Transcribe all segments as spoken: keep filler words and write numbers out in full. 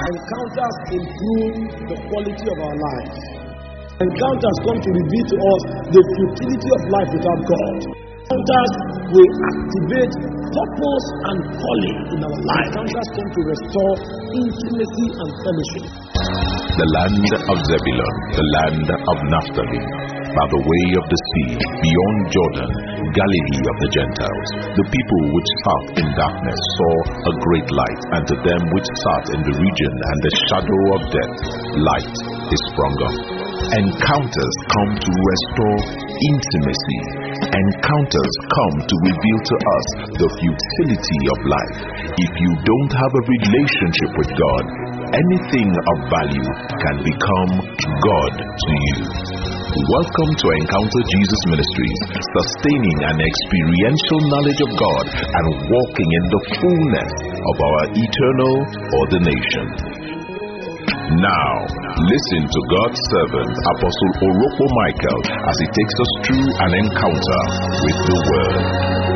encounters improve the quality of our lives. Encounters come to reveal to us the futility of life without God. Encounters will activate purpose and calling in our life. Encounters come to restore intimacy and fellowship. The land of Zebulun, the land of Naphtali, by the way of the sea, beyond Jordan, Galilee of the Gentiles. The people which sat in darkness saw a great light, and to them which sat in the region and the shadow of death, light is sprung up. Encounters come to restore intimacy. Encounters come to reveal to us the futility of life. If you don't have a relationship with God, anything of value can become God to you. Welcome to Encounter Jesus Ministries, sustaining an experiential knowledge of God and walking in the fullness of our eternal ordination. Now, listen to God's servant, Apostle Orokpo Michael, as he takes us through an encounter with the Word.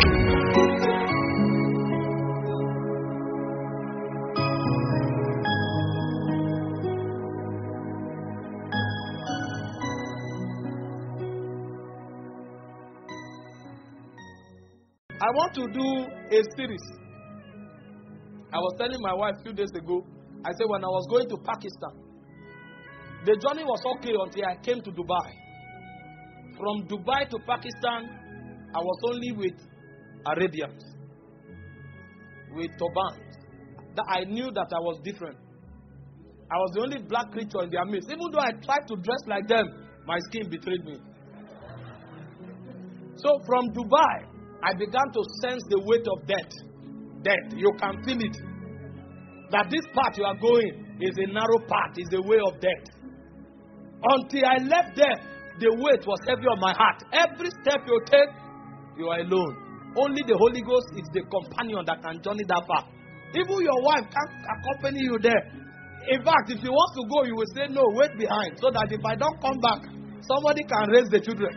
I want to do a series. I was telling my wife a few days ago, I said when I was going to Pakistan, the journey was okay until I came to Dubai. From Dubai to Pakistan, I was only with Arabians, with turbans. That I knew that I was different. I was the only black creature in their midst. Even though I tried to dress like them, my skin betrayed me. So from Dubai, I began to sense the weight of death. Death, you can feel it. That this path you are going is a narrow path, is the way of death. Until I left there, the weight was heavy on my heart. Every step you take, you are alone. Only the Holy Ghost is the companion that can journey that far. Even your wife can't accompany you there. In fact, if you want to go, you will say, no, wait behind. So that if I don't come back, somebody can raise the children.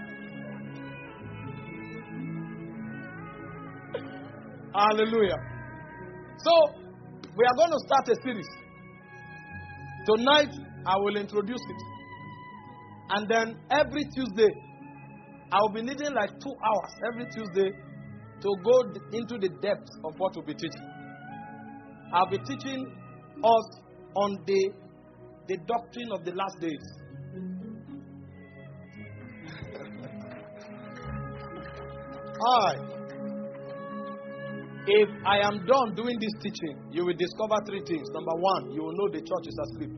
Hallelujah. So, we are going to start a series. Tonight, I will introduce it. And then every Tuesday, I will be needing like two hours every Tuesday to go into the depths of what we'll be teaching. I'll be teaching us on the, the doctrine of the last days. Hi. If I am done doing this teaching, you will discover three things. Number one, you will know the church is asleep.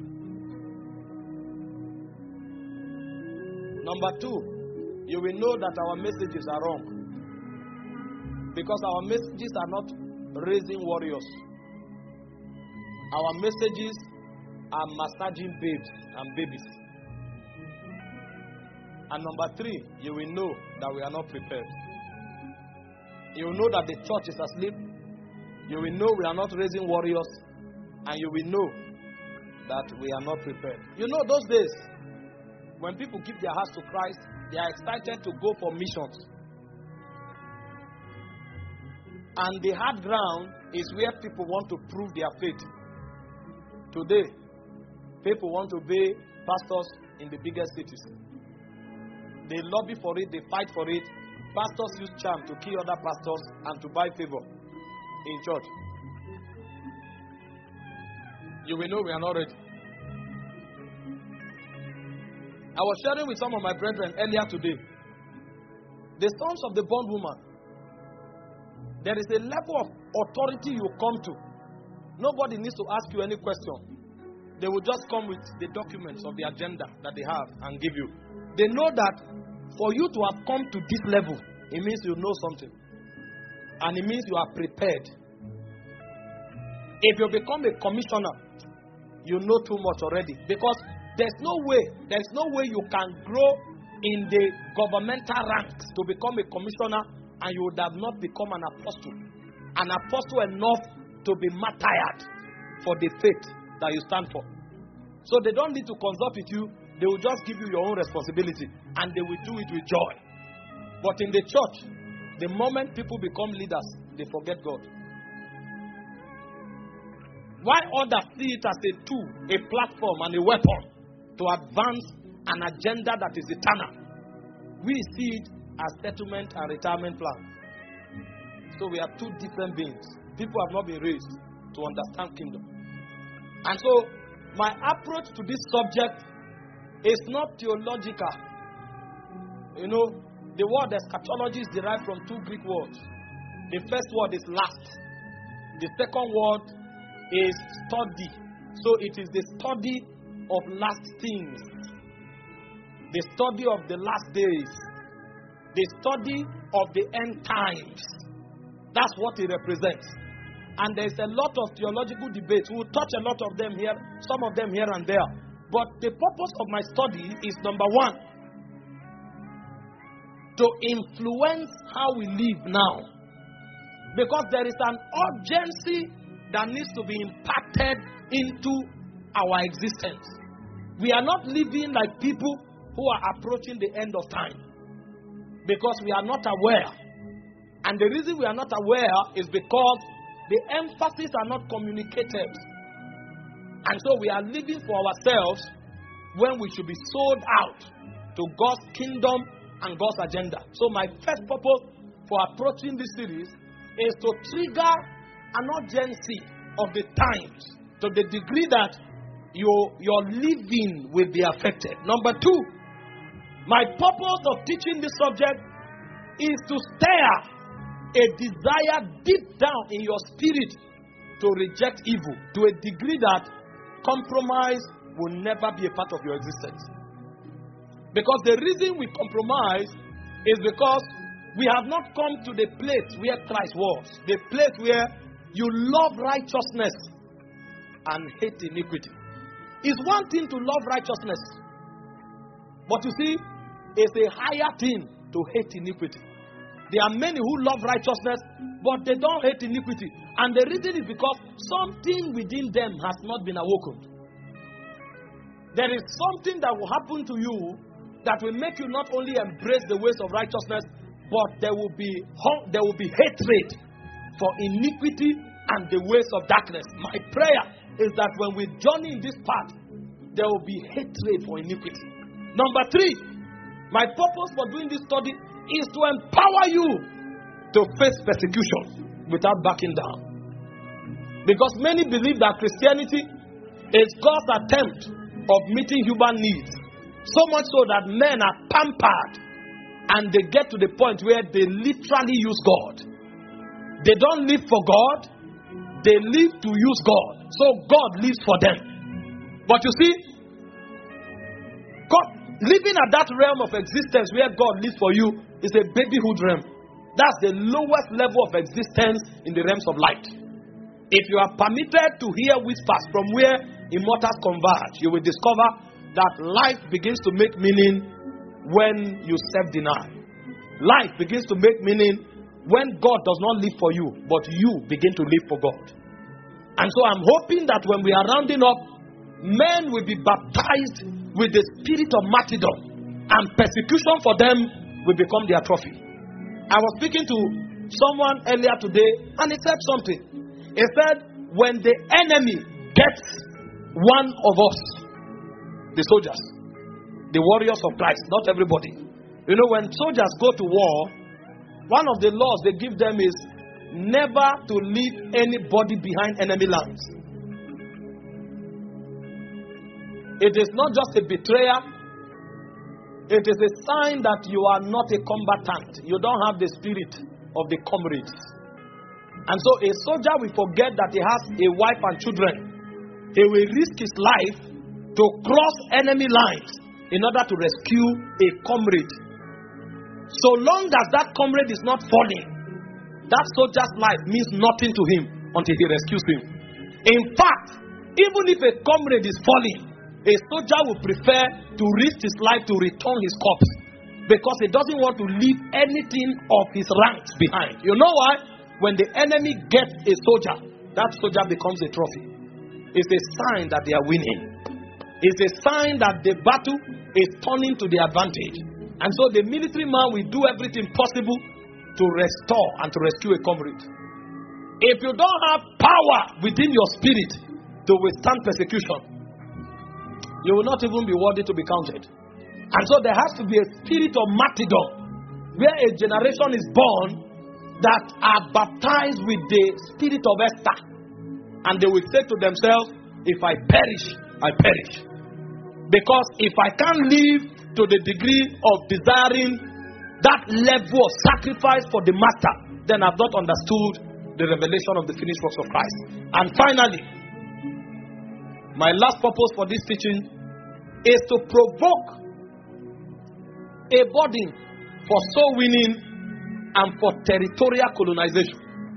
Number two, you will know that our messages are wrong. Because our messages are not raising warriors. Our messages are massaging babes and babies. And number three, you will know that we are not prepared. You will know that the church is asleep. You will know we are not raising warriors. And you will know that we are not prepared. You know those days, when people give their hearts to Christ, they are excited to go for missions. And the hard ground is where people want to prove their faith. Today, people want to be pastors in the biggest cities. They lobby for it, they fight for it. Pastors use charm to kill other pastors and to buy favor in church. You will know we are not ready. I was sharing with some of my brethren earlier today. The sons of the bondwoman. There is a level of authority you come to. Nobody needs to ask you any question. They will just come with the documents of the agenda that they have and give you. They know that for you to have come to this level, it means you know something. And it means you are prepared. If you become a commissioner, you know too much already. Because there's no way, there's no way you can grow in the governmental ranks to become a commissioner and you would have not become an apostle. An apostle enough to be martyred for the faith that you stand for. So they don't need to consult with you. They will just give you your own responsibility and they will do it with joy. But in the church, the moment people become leaders, they forget God. Why others see it as a tool, a platform, and a weapon to advance an agenda that is eternal. We see it as settlement and retirement plan. So we are two different beings. People have not been raised to understand kingdom. And so my approach to this subject is not theological. You know, the word eschatology is derived from two Greek words. The first word is last. The second word is study. So it is the study of last things. The study of the last days. The study of the end times. That's what it represents. And there's a lot of theological debates. We'll touch a lot of them here, some of them here and there. But the purpose of my study is, number one, to influence how we live now. Because there is an urgency that needs to be impacted into our existence. We are not living like people who are approaching the end of time. Because we are not aware. And the reason we are not aware is because the emphasis are not communicated. And so we are living for ourselves when we should be sold out to God's kingdom and God's agenda. So my first purpose for approaching this series is to trigger an urgency of the times to the degree that your, your living will be affected. Number two, my purpose of teaching this subject is to stir a desire deep down in your spirit to reject evil to a degree that compromise will never be a part of your existence. Because the reason we compromise is because we have not come to the place where Christ was. The place where you love righteousness and hate iniquity. It's one thing to love righteousness. But you see, it's a higher thing to hate iniquity. There are many who love righteousness, but they don't hate iniquity. And the reason is because something within them has not been awoken. There is something that will happen to you that will make you not only embrace the ways of righteousness, but there will be there will be hatred for iniquity and the ways of darkness. My prayer is that when we journey in this path, there will be hatred for iniquity. Number three, my purpose for doing this study is to empower you to face persecution without backing down. Because many believe that Christianity is God's attempt of meeting human needs. So much so that men are pampered and they get to the point where they literally use God. They don't live for God, they live to use God. So God lives for them. But you see, God, living at that realm of existence where God lives for you is a babyhood realm. That's the lowest level of existence in the realms of light. If you are permitted to hear whispers from where immortals converge, you will discover that life begins to make meaning when you self-deny. Life begins to make meaning when God does not live for you, but you begin to live for God. And so I'm hoping that when we are rounding up, men will be baptized with the spirit of martyrdom, and persecution for them will become their trophy. I was speaking to someone earlier today, and he said something. He said, when the enemy gets one of us, the soldiers, the warriors of Christ, not everybody. You know, when soldiers go to war, one of the laws they give them is never to leave anybody behind enemy lands. It is not just a betrayal. It is a sign that you are not a combatant. You don't have the spirit of the comrades. And so a soldier will forget that he has a wife and children. He will risk his life to cross enemy lines in order to rescue a comrade. So long as that comrade is not falling, that soldier's life means nothing to him until he rescues him. In fact, even if a comrade is falling, a soldier will prefer to risk his life to return his corpse, because he doesn't want to leave anything of his ranks behind. You know why? When the enemy gets a soldier, that soldier becomes a trophy. It's a sign that they are winning. It's a sign that the battle is turning to their advantage. And so the military man will do everything possible to restore and to rescue a comrade. If you don't have power within your spirit to withstand persecution, you will not even be worthy to be counted. And so there has to be a spirit of martyrdom, where a generation is born that are baptized with the spirit of Esther. And they will say to themselves, if I perish, I perish. Because if I can't live to the degree of desiring that level of sacrifice for the master, then I've not understood the revelation of the finished works of Christ. And finally, my last purpose for this teaching is to provoke a burden for soul winning and for territorial colonization.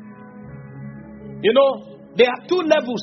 You know, there are two levels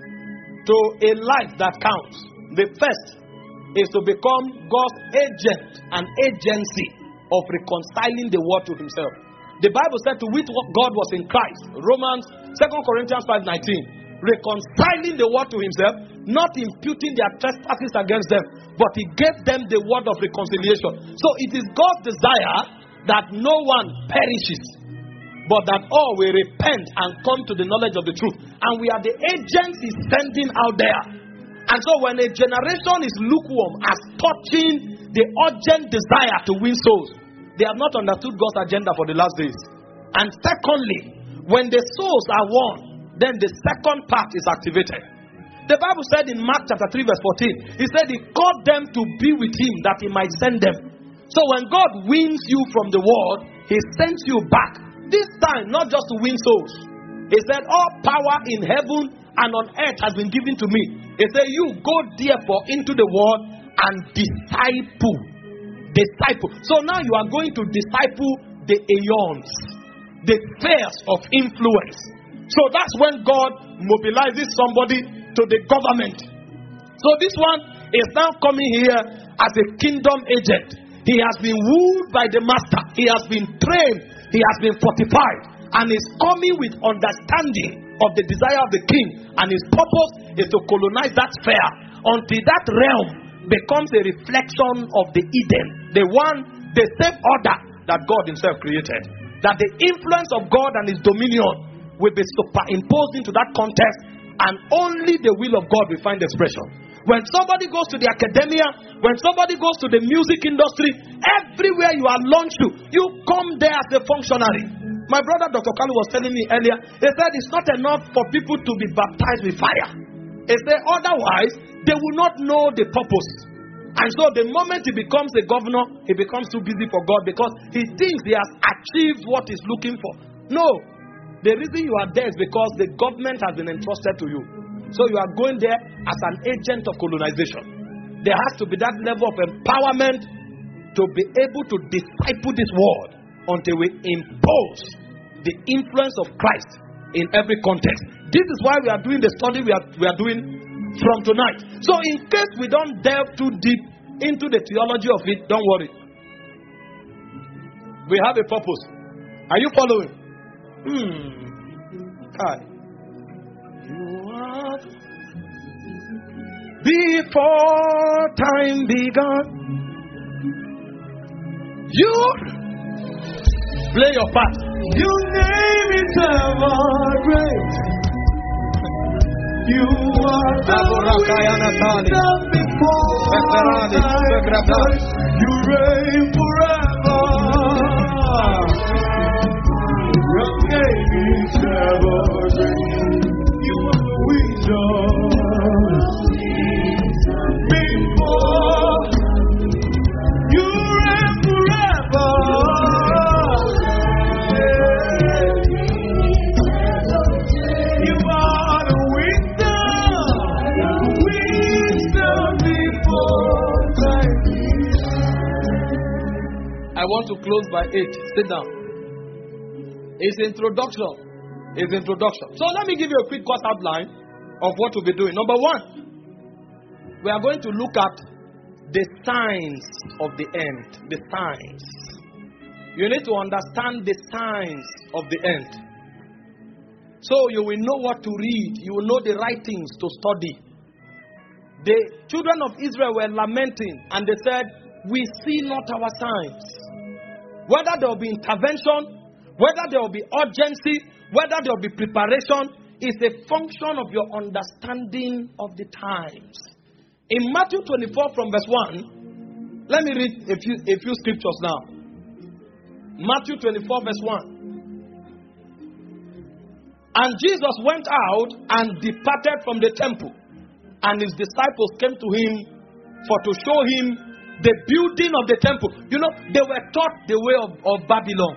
to a life that counts. The first is to become God's agent and agency of reconciling the world to himself. The Bible said to wit what God was in Christ. Romans, Second Corinthians five nineteen. Reconciling the world to himself, not imputing their trespasses against them, but he gave them the word of reconciliation. So it is God's desire that no one perishes, but that all will repent and come to the knowledge of the truth. And we are the agents he's sending out there. And so when a generation is lukewarm as touching the urgent desire to win souls, they have not understood God's agenda for the last days. And secondly, when the souls are won, then the second part is activated. The Bible said in Mark chapter three verse fourteen, he said he called them to be with him that he might send them. So when God wins you from the world, he sends you back. This time, not just to win souls. He said, all power in heaven and on earth has been given to me. He said, you go therefore into the world and disciple. Disciple. So now you are going to disciple the aeons, the spheres of influence. So that's when God mobilizes somebody to the government. So this one is now coming here as a kingdom agent. He has been wooed by the master. He has been trained. He has been fortified. And is coming with understanding of the desire of the king. And his purpose is to colonize that sphere until that realm becomes a reflection of the Eden. The one, the same order that God himself created. That the influence of God and his dominion will be superimposed into that context, and only the will of God will find expression. When somebody goes to the academia, when somebody goes to the music industry, everywhere you are launched to, you come there as a functionary. My brother Doctor Kalu was telling me earlier, he said it's not enough for people to be baptized with fire. He said otherwise, they will not know the purpose. And so the moment he becomes a governor, he becomes too busy for God because he thinks he has achieved what he's looking for. No. The reason you are there is because the government has been entrusted to you. So you are going there as an agent of colonization. There has to be that level of empowerment to be able to disciple this world until we impose the influence of Christ in every context. This is why we are doing the study we are, we are doing from tonight. So in case we don't delve too deep into the theology of it, don't worry. We have a purpose. Are you following? Hmm. Hi. You are before time began. You play your part. Your name is ever great. You are the wisdom before time. You reign forever. Your name is ever great. You are the wisdom before. You reign forever. You are the wisdom, wisdom before time. I want to close by eight. Sit down. It's introduction. It's introduction. So let me give you a quick course outline of what we'll be doing. Number one, we are going to look at the signs of the end. The signs. You need to understand the signs of the end. So you will know what to read. You will know the right things to study. The children of Israel were lamenting and they said, we see not our signs. Whether there will be intervention, whether there will be urgency, whether there will be preparation, is a function of your understanding of the times. In Matthew twenty-four from verse one, let me read a few, a few scriptures now. Matthew twenty-four verse one. And Jesus went out and departed from the temple, and his disciples came to him for to show him the building of the temple. You know, they were taught the way of, of Babylon.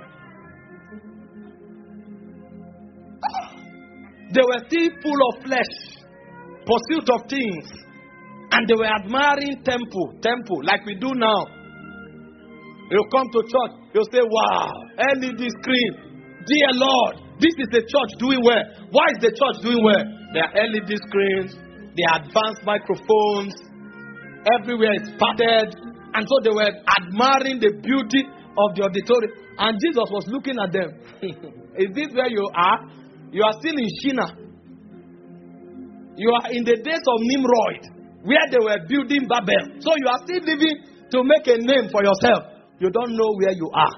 They were still full of flesh, pursuit of things, and they were admiring temple, temple, like we do now. You'll come to church, you'll say, wow, L E D screen, dear Lord, this is the church doing well. Why is the church doing well? There are L E D screens, there are advanced microphones, everywhere is padded, and so they were admiring the beauty of the auditorium. And Jesus was looking at them. Is this where you are? You are still in Shinar. You are in the days of Nimrod, where they were building Babel. So you are still living to make a name for yourself. You don't know where you are.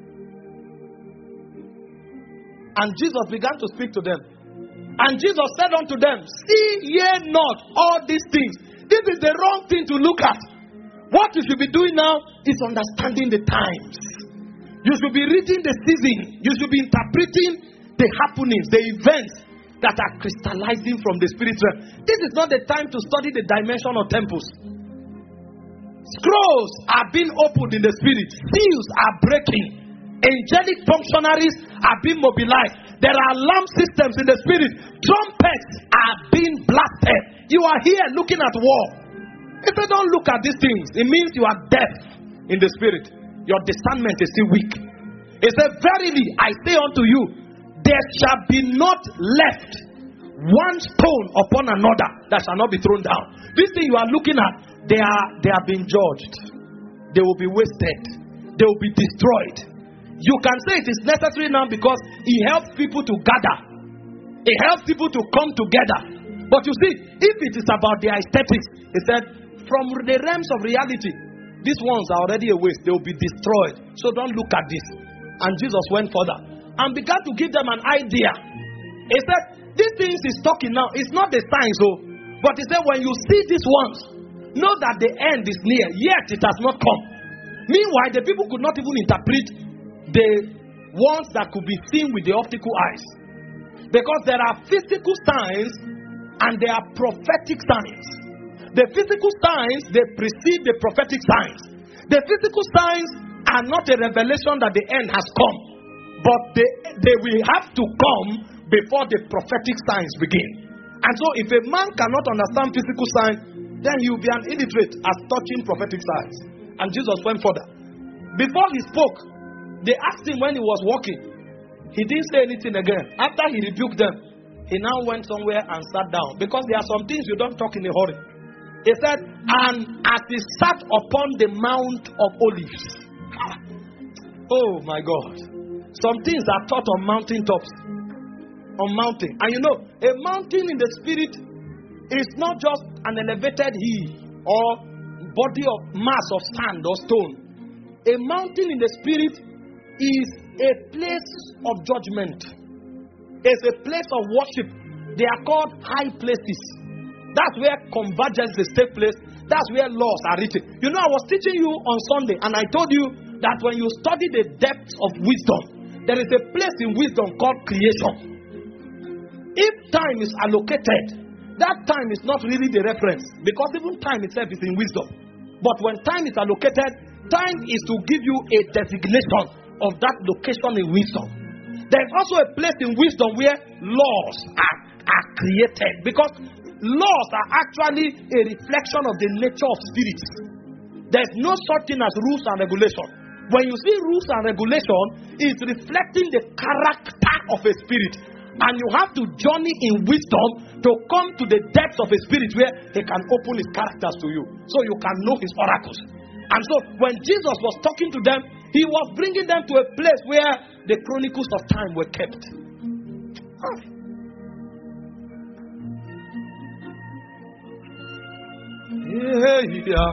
And Jesus began to speak to them. And Jesus said unto them, see ye not all these things? This is the wrong thing to look at. What you should be doing now is understanding the times. You should be reading the season. You should be interpreting the happenings, the events that are crystallizing from the spirit realm. This is not the time to study the dimension of temples. Scrolls are being opened in the spirit. Seals are breaking. Angelic functionaries are being mobilized. There are alarm systems in the spirit. Trumpets are being blasted. You are here looking at war. If you don't look at these things, it means you are deaf in the spirit. Your discernment is still weak. It says, verily I say unto you, there shall be not left one stone upon another that shall not be thrown down. This thing you are looking at, they are they are being judged. They will be wasted. They will be destroyed. You can say it is necessary now because it helps people to gather. It helps people to come together. But you see, if it is about their aesthetics, he said, from the realms of reality, these ones are already a waste. They will be destroyed. So don't look at this. And Jesus went further and began to give them an idea. He said, these things he's talking now, it's not the signs, oh, but he said, when you see these ones, know that the end is near, yet it has not come. Meanwhile, the people could not even interpret the ones that could be seen with the optical eyes. Because there are physical signs and there are prophetic signs. The physical signs, they precede the prophetic signs. The physical signs are not a revelation that the end has come, but they, they will have to come before the prophetic signs begin. And so if a man cannot understand physical signs, then he will be an illiterate as touching prophetic signs. And Jesus went further. Before he spoke, they asked him when he was walking. He didn't say anything again. After he rebuked them, he now went somewhere and sat down. Because there are some things you don't talk in a hurry. He said, and as he sat upon the Mount of Olives. Oh my God. Some things are taught on mountain tops. On mountain. And you know, a mountain in the spirit is not just an elevated hill or body of mass of sand or stone. A mountain in the spirit is a place of judgment. It's a place of worship. They are called high places. That's where convergences take place. That's where laws are written. You know, I was teaching you on Sunday, and I told you that when you study the depths of wisdom, there is a place in wisdom called creation. If time is allocated, that time is not really the reference, because even time itself is in wisdom. But when time is allocated, time is to give you a designation of that location in wisdom. There is also a place in wisdom where laws are, are created, because laws are actually a reflection of the nature of spirits. There is no such thing as rules and regulation. When you see rules and regulation, it's reflecting the character of a spirit. And you have to journey in wisdom to come to the depths of a spirit where he can open his characters to you, so you can know his oracles. And so when Jesus was talking to them, he was bringing them to a place where the chronicles of time were kept. Yeah, yeah.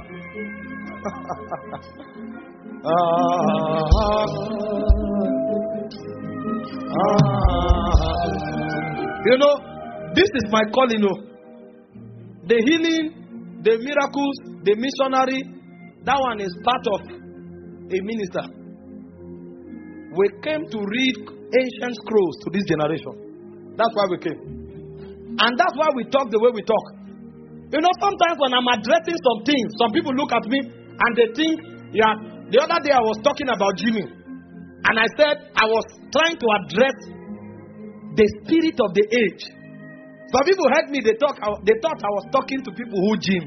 ah, ah. You know, This is my calling. Oh. The healing, the miracles, the missionary, that one is part of a minister. We came to read ancient scrolls to this generation. That's why we came. And that's why we talk the way we talk. You know, sometimes when I'm addressing some things, some people look at me and they think, yeah, the other day I was talking about Jimmy. And I said I was trying to address the spirit of the age. Some people heard me, they, talk, they thought I was talking to people who gym.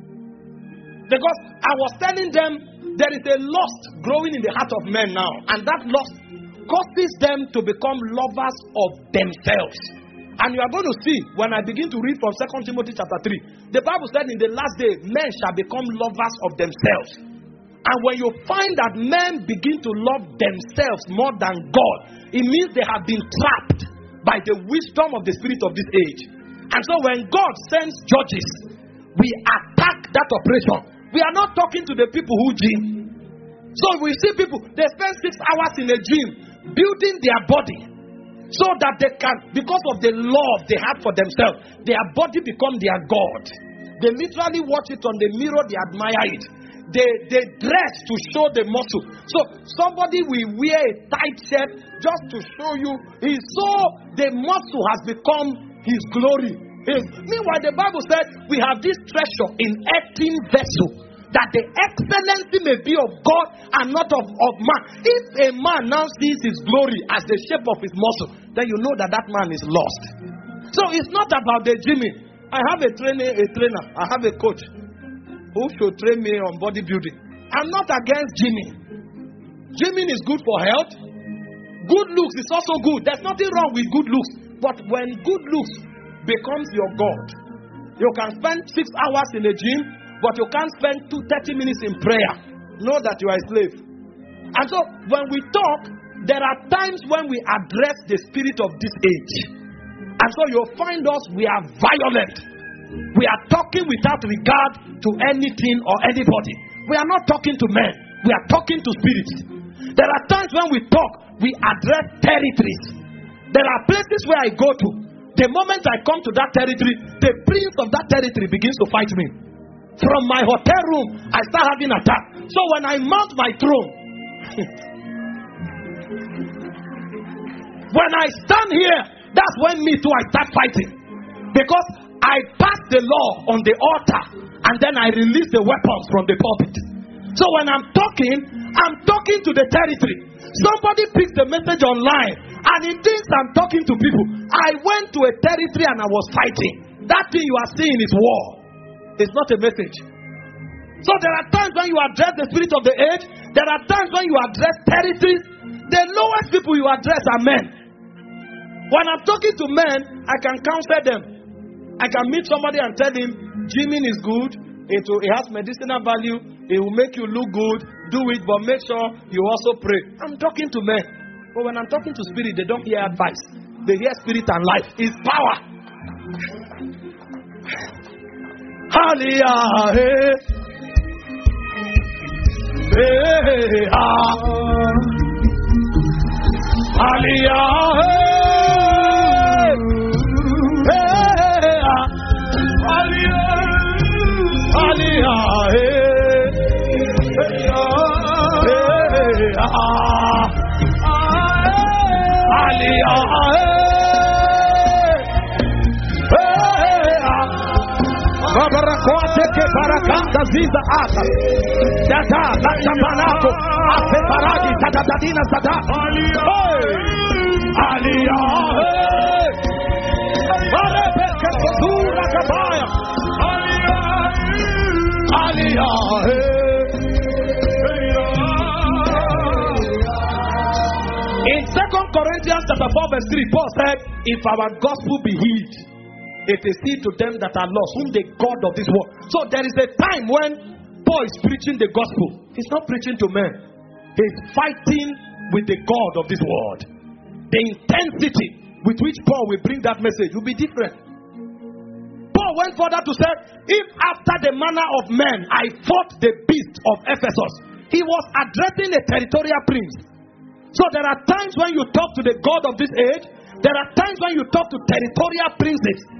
Because I was telling them there is a lust growing in the heart of men now. And that lust causes them to become lovers of themselves. And you are going to see when I begin to read from Second Timothy chapter three. The Bible said in the last day, men shall become lovers of themselves. And when you find that men begin to love themselves more than God, it means they have been trapped by the wisdom of the spirit of this age. And so when God sends judges, we attack that operation. We are not talking to the people who gym. So we see people, they spend six hours in a gym building their body. So that they can, because of the love they have for themselves, their body become their God. They literally watch it on the mirror, they admire it. They, they dress to show the muscle. So somebody will wear a tight shirt just to show you. He's so, the muscle has become his glory. His, meanwhile, the Bible said we have this treasure in earthen vessel, that the excellency may be of God and not of, of man. If a man now sees his glory as the shape of his muscle, then you know that that man is lost. So it's not about the gymming. I have a trainer, a trainer. I have a coach who should train me on bodybuilding. I'm not against gymming. Gymming is good for health. Good looks is also good. There's nothing wrong with good looks. But when good looks becomes your God, you can spend six hours in the gym, but you can't spend two, thirty minutes in prayer. Know that you are a slave. And so when we talk, there are times when we address the spirit of this age. And so you'll find us, we are violent. We are talking without regard to anything or anybody. We are not talking to men. We are talking to spirits. There are times when we talk, we address territories. There are places where I go to. The moment I come to that territory, the prince of that territory begins to fight me. From my hotel room, I start having attack. So when I mount my throne, when I stand here, that's when me too I start fighting. Because I pass the law on the altar and then I release the weapons from the pulpit. So when I'm talking, I'm talking to the territory. Somebody picks the message online and he thinks I'm talking to people. I went to a territory and I was fighting. That thing you are seeing is war. It's not a message. So there are times when you address the spirit of the age. There are times when you address territories. The lowest people you address are men. When I'm talking to men, I can counsel them. I can meet somebody and tell him, gymming is good. It, will, it has medicinal value. It will make you look good. Do it, but make sure you also pray. I'm talking to men. But when I'm talking to spirit, they don't hear advice. They hear spirit and life. It's power. Hallelujah. Hey. Hey, ah. Hallelujah. Hey, ah. Hallelujah. Hallelujah. Hey, ah. Hallelujah. Barakote ke barakanda ziza ata. Dada lata banako. Ate baragi tadadadina zada. Aliyah. Barebe ke sura kabaya. Aliyah. Aliyah. In Second Corinthians chapter four verse three, Paul said, if our gospel be hid, it is seen to them that are lost, whom the God of this world. So there is a time when Paul is preaching the gospel. He's not preaching to men. He's fighting with the God of this world. The intensity with which Paul will bring that message will be different. Paul went further to say, if after the manner of men I fought the beast of Ephesus, he was addressing a territorial prince. So there are times when you talk to the God of this age. There are times when you talk to territorial princes.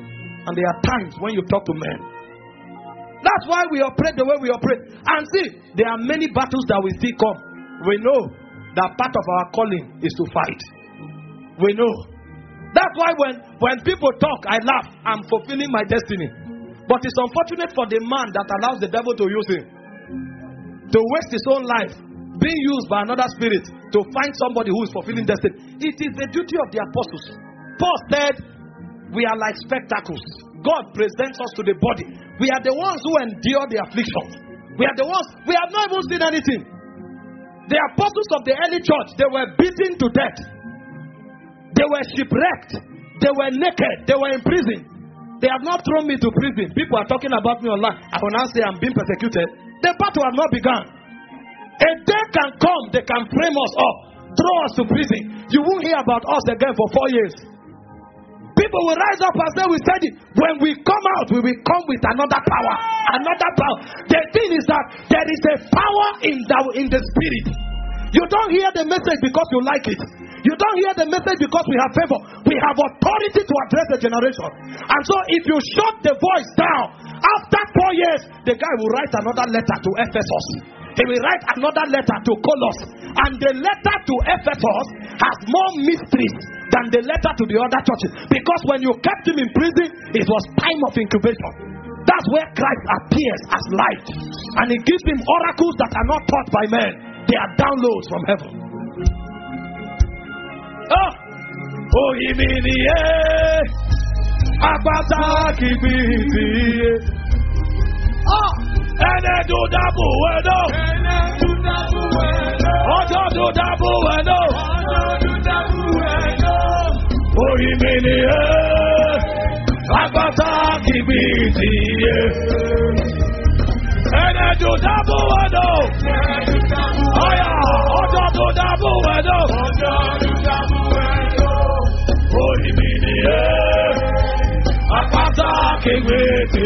And there are times when you talk to men. That's why we operate the way we operate. And see, there are many battles that we see come. We know that part of our calling is to fight. We know. That's why when, when people talk, I laugh. I'm fulfilling my destiny. But it's unfortunate for the man that allows the devil to use him, to waste his own life, being used by another spirit to find somebody who is fulfilling destiny. It is the duty of the apostles. Paul said, we are like spectacles. God presents us to the body. We are the ones who endure the afflictions. We are the ones, we have not even seen anything. The apostles of the early church, they were beaten to death. They were shipwrecked. They were naked. They were in prison. They have not thrown me to prison. People are talking about me online. I will now say I'm being persecuted. The battle has not begun. A day can come, they can frame us up, throw us to prison. You won't hear about us again for four years. People will rise up as they will study. When we come out, we will come with another power. Another power. The thing is that there is a power in the, in the spirit. You don't hear the message because you like it. You don't hear the message because we have favor. We have authority to address the generation. And so if you shut the voice down, after four years, the guy will write another letter to Ephesus. He will write another letter to Colossus. And the letter to Ephesus has more mysteries than the letter to the other churches. Because when you kept him in prison, it was time of incubation. That's where Christ appears as light. And he gives him oracles that are not taught by men. They are downloads from heaven. Oh, oh, Iminie, Abata Kibiti. Oh, Ene do dabu weno, Ene do dabu weno, Ojo do dabu weno, Ojo do dabu weno. Oh, Iminie, Abata Kibiti. Ene do dabu weno, Ene do dabu weno, Ojo do dabu weno, Ojo do dabu weno. Oh, Iminie, Abata Kibiti.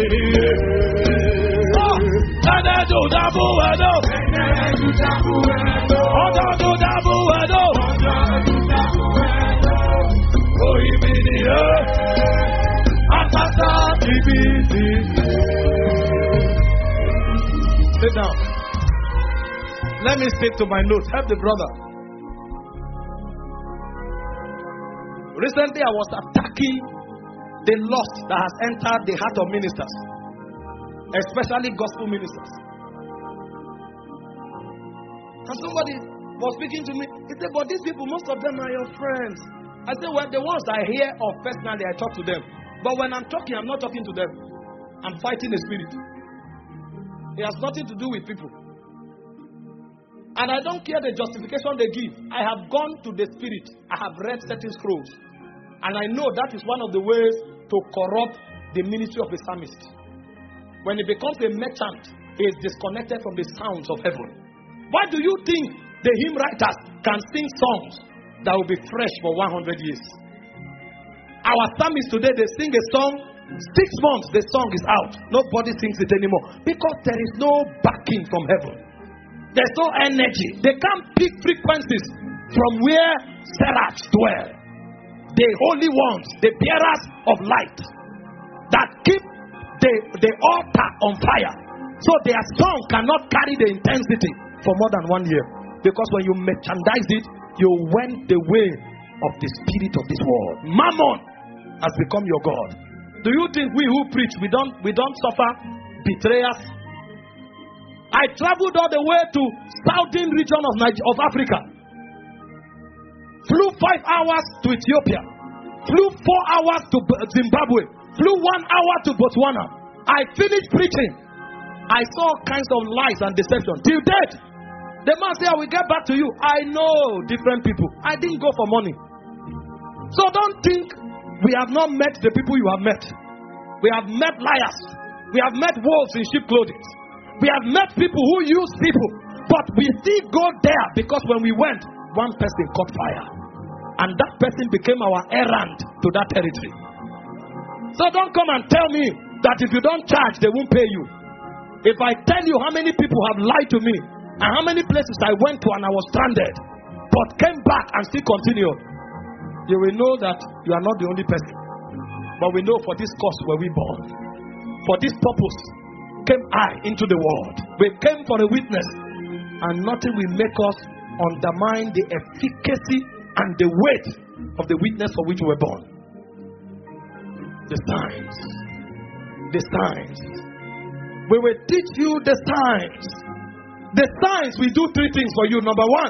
Ene do dabu weno, Ene do dabu weno, Ojo do dabu weno, Ojo do dabu weno. Oh, Iminie, Abata Kibiti. Sit down. Let me speak to my notes. Help the brother. Recently, I was attacking the lust that has entered the heart of ministers, especially gospel ministers. And somebody was speaking to me. He said, but these people, most of them are your friends. I said, well, the ones I hear of personally, I talk to them. But when I'm talking, I'm not talking to them. I'm fighting the spirit. It has nothing to do with people. And I don't care the justification they give. I have gone to the spirit. I have read certain scrolls. And I know that is one of the ways to corrupt the ministry of the psalmist. When he becomes a merchant, he is disconnected from the sounds of heaven. Why do you think the hymn writers can sing songs that will be fresh for one hundred years? Our psalmists today, they sing a song. Six months, the song is out. Nobody sings it anymore. Because there is no backing from heaven. There's no energy. They can't pick frequencies from where seraphs dwell. The holy ones, the bearers of light, that keep the, the altar on fire. So their song cannot carry the intensity for more than one year. Because when you merchandise it, you went the way of the spirit of this world. Mammon has become your God. Do you think we who preach, we don't we don't suffer betrayers? I traveled all the way to southern region of Niger- of Africa. Flew five hours to Ethiopia. Flew four hours to Zimbabwe. Flew one hour to Botswana. I finished preaching. I saw all kinds of lies and deception. Till date, the man said, I will get back to you. I know different people. I didn't go for money. So don't think we have not met the people you have met. We have met liars. We have met wolves in sheep clothing. We have met people who use people. But we still go there because when we went, one person caught fire. And that person became our errand to that territory. So don't come and tell me that if you don't charge, they won't pay you. If I tell you how many people have lied to me and how many places I went to and I was stranded, but came back and still continued, you will know that you are not the only person. But we know for this cause were we born. For this purpose came I into the world. We came for a witness, and nothing will make us undermine the efficacy and the weight of the witness for which we were born. The signs. The signs. We will teach you the signs. The signs will do three things for you. Number one,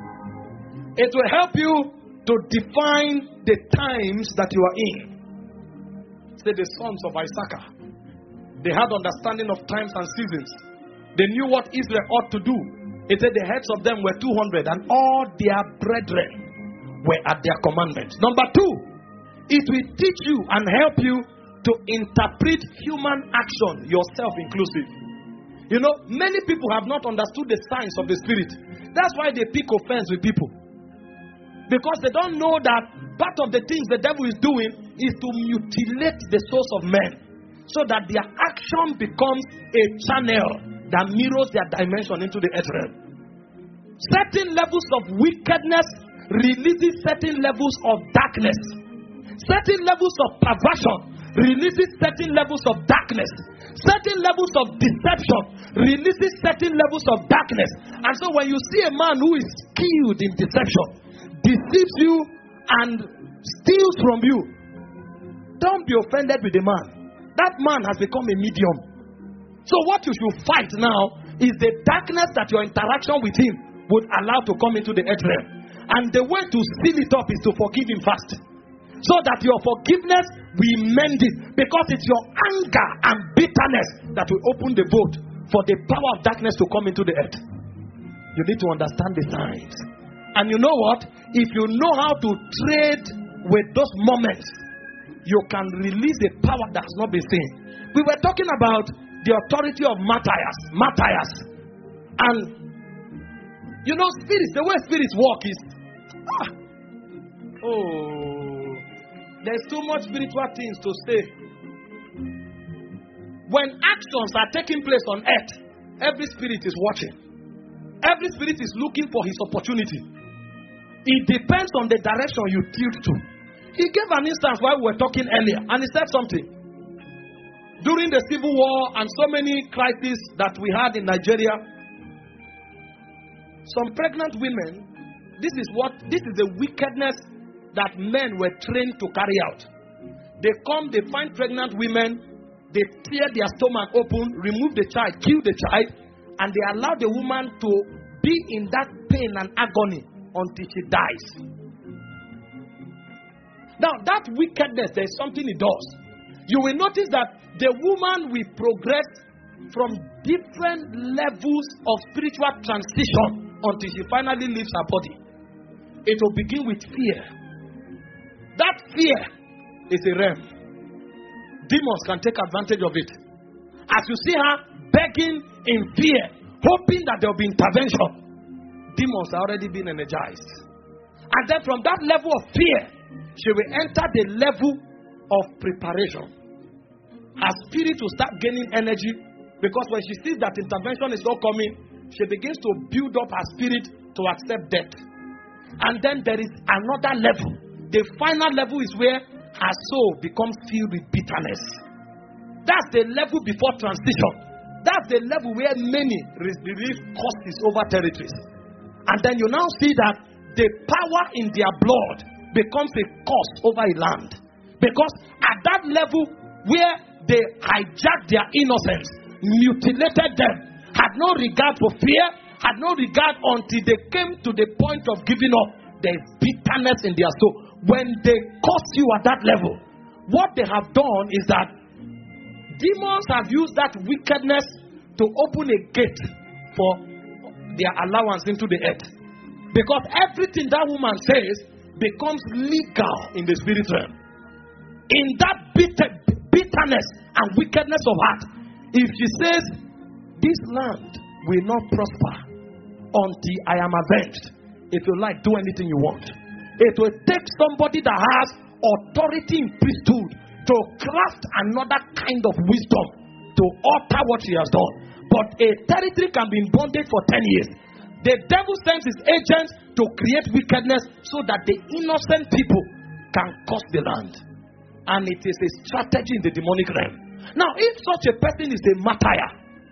it will help you to define the times that you are in. Say the sons of Issachar, they had understanding of times and seasons. They knew what Israel ought to do. It said the heads of them were two hundred, and all their brethren were at their commandments. Number two, it will teach you and help you to interpret human action, yourself inclusive. You know, many people have not understood the signs of the Spirit. That's why they pick offense with people. Because they don't know that part of the things the devil is doing is to mutilate the souls of men, so that their action becomes a channel that mirrors their dimension into the earth realm. Certain levels of wickedness releases certain levels of darkness. Certain levels of perversion releases certain levels of darkness. Certain levels of deception releases certain levels of darkness. And so when you see a man who is skilled in deception, deceives you and steals from you, don't be offended with the man. That man has become a medium. So what you should fight now is the darkness that your interaction with him would allow to come into the earth realm. And the way to seal it up is to forgive him fast, so that your forgiveness will mend it. Because it's your anger and bitterness that will open the vote for the power of darkness to come into the earth. You need to understand the signs. And you know what? If you know how to trade with those moments, you can release a power that has not been seen. We were talking about the authority of Matthias. Matthias. And, you know, spirits, the way spirits work is, ah, oh, there's too much spiritual things to say. When actions are taking place on earth, every spirit is watching. Every spirit is looking for his opportunity. It depends on the direction you tilt to. He gave an instance while we were talking earlier, and he said something. During the Civil War and so many crises that we had in Nigeria, some pregnant women, this is what this is the wickedness that men were trained to carry out. They come, they find pregnant women, they tear their stomach open, remove the child, kill the child, and they allow the woman to be in that pain and agony until she dies. Now, that wickedness, there is something it does. You will notice that the woman will progress from different levels of spiritual transition until she finally leaves her body. It will begin with fear. That fear is a realm. Demons can take advantage of it. As you see her begging in fear, hoping that there will be intervention, demons are already being energized. And then from that level of fear, she will enter the level of preparation. Her spirit will start gaining energy, because when she sees that intervention is not coming, she begins to build up her spirit to accept death. And then there is another level. The final level is where her soul becomes filled with bitterness. That's the level before transition. That's the level where many receive curses over territories. And then you now see that the power in their blood becomes a curse over a land. Because at that level where they hijacked their innocence, mutilated them, had no regard for fear, had no regard until they came to the point of giving up, there is bitterness in their soul. When they curse you at that level, what they have done is that demons have used that wickedness to open a gate for their allowance into the earth. Because everything that woman says becomes legal in the spirit realm. In that bitter, bitterness and wickedness of heart, if she says, this land will not prosper until I am avenged, if you like, do anything you want. It will take somebody that has authority in priesthood to craft another kind of wisdom to alter what she has done. But a territory can be in bondage for ten years. The devil sends his agents to create wickedness so that the innocent people can curse the land. And it is a strategy in the demonic realm. Now, if such a person is a martyr,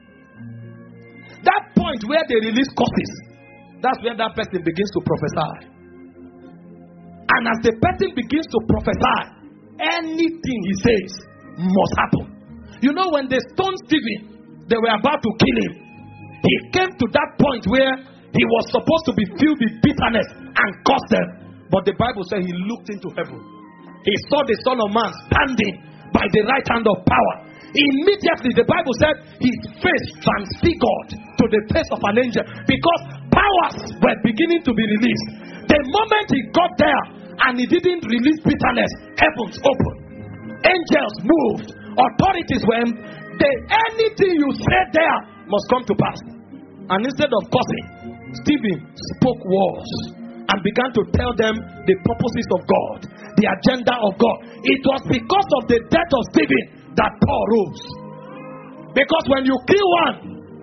that point where they release curses, that's where that person begins to prophesy. And as the person begins to prophesy, anything he says must happen. You know, when they stoned Stephen, they were about to kill him. He came to that point where he was supposed to be filled with bitterness and cursed them. But the Bible said he looked into heaven. He saw the Son of Man standing by the right hand of power. Immediately, the Bible said his face transfigured to the face of an angel, because powers were beginning to be released. The moment he got there and he didn't release bitterness, heavens opened. Angels moved. Authorities were. The, anything you said there must come to pass. And instead of cursing, Stephen spoke words and began to tell them the purposes of God, the agenda of God. It was because of the death of Stephen that Paul rose. Because when you kill one,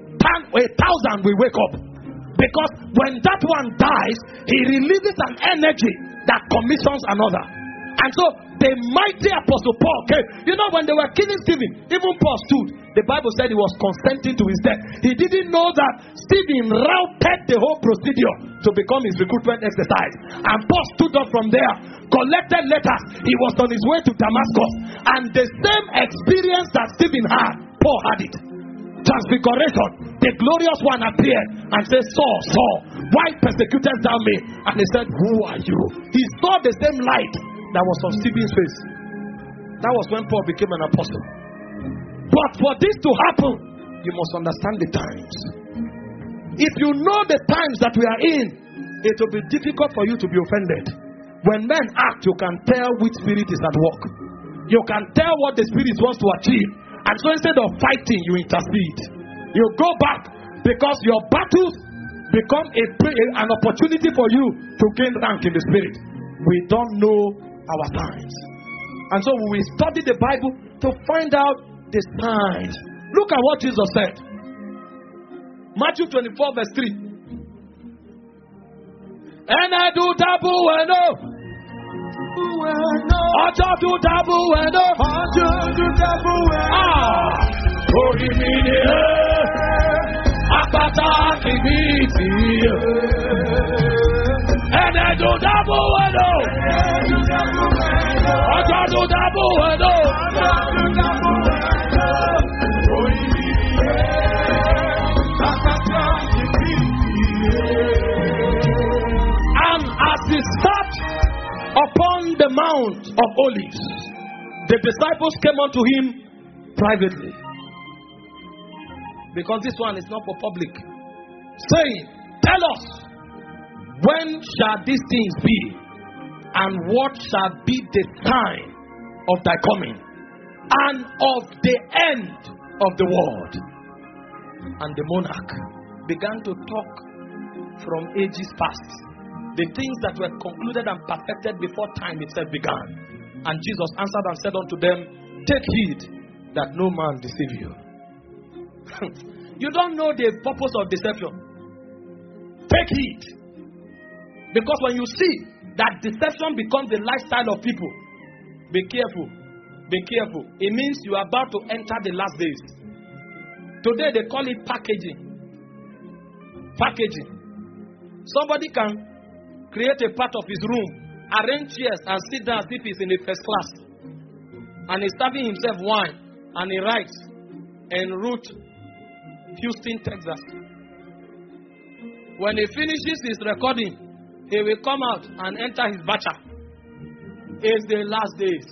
a thousand will wake up. Because when that one dies, he releases an energy that commissions another. And so the mighty apostle Paul came. You know, when they were killing Stephen, even Paul stood. The Bible said he was consenting to his death. He didn't know that Stephen routed the whole procedure to become his recruitment exercise. And Paul stood up from there, collected letters. He was on his way to Damascus. And the same experience that Stephen had, Paul had it. Transfiguration. The glorious one appeared and said, Saul, Saul, why persecutest thou me? And he said, who are you? He saw the same light that was on Stephen's face. That was when Paul became an apostle. But for this to happen, you must understand the times. If you know the times that we are in, it will be difficult for you to be offended. When men act, you can tell which spirit is at work. You can tell what the spirit wants to achieve. And so instead of fighting, you intercede. You go back, because your battles become a, an opportunity for you to gain rank in the spirit. We don't know our times. And so we study the Bible to find out the signs. Look at what Jesus said. Matthew twenty-four verse three. And I do double and oh. Ọjọ́ do double and oh. Ọjọ́ do double and oh. Ah. Orí mi ni ẹ́. Àpáta kìbìtì ẹ́. And I do double and oh. Ọjọ́ do double and oh. Ọjọ́ do double and oh. And as he sat upon the Mount of Olives, the disciples came unto him privately. Because this one is not for public. Saying, tell us, when shall these things be? And what shall be the sign of thy coming? And of the end of the world? And the monarch began to talk from ages past. The things that were concluded and perfected before time itself began. And Jesus answered and said unto them, take heed that no man deceive you. You don't know the purpose of deception. Take heed. Because when you see that deception becomes the lifestyle of people, be careful. Be careful. It means you are about to enter the last days. Today they call it packaging. Packaging. Somebody can create a part of his room, arrange chairs and sit down as if he's in a first class. And he's serving himself wine. And he writes en route Houston, Texas. When he finishes his recording, he will come out and enter his bacha. It's the last days.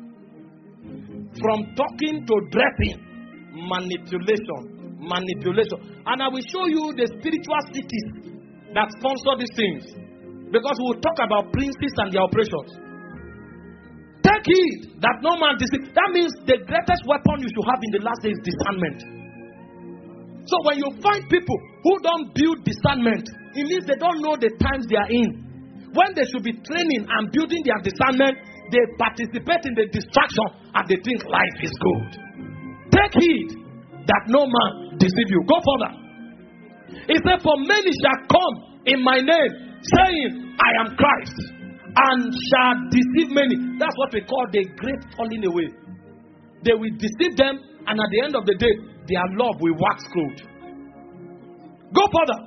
From talking to dressing, manipulation, manipulation. And I will show you the spiritual cities that sponsor these things. Because we will talk about princes and their operations. Take heed that no man deceive. That means the greatest weapon you should have in the last day is discernment. So when you find people who don't build discernment, it means they don't know the times they are in. When they should be training and building their discernment, they participate in the distraction and they think life is good. Take heed that no man deceive you. Go further. He said, for many shall come in my name, saying, I am Christ. and shall deceive many. That's what we call the great falling away. They will deceive them, and at the end of the day, their love will wax cold. Go further.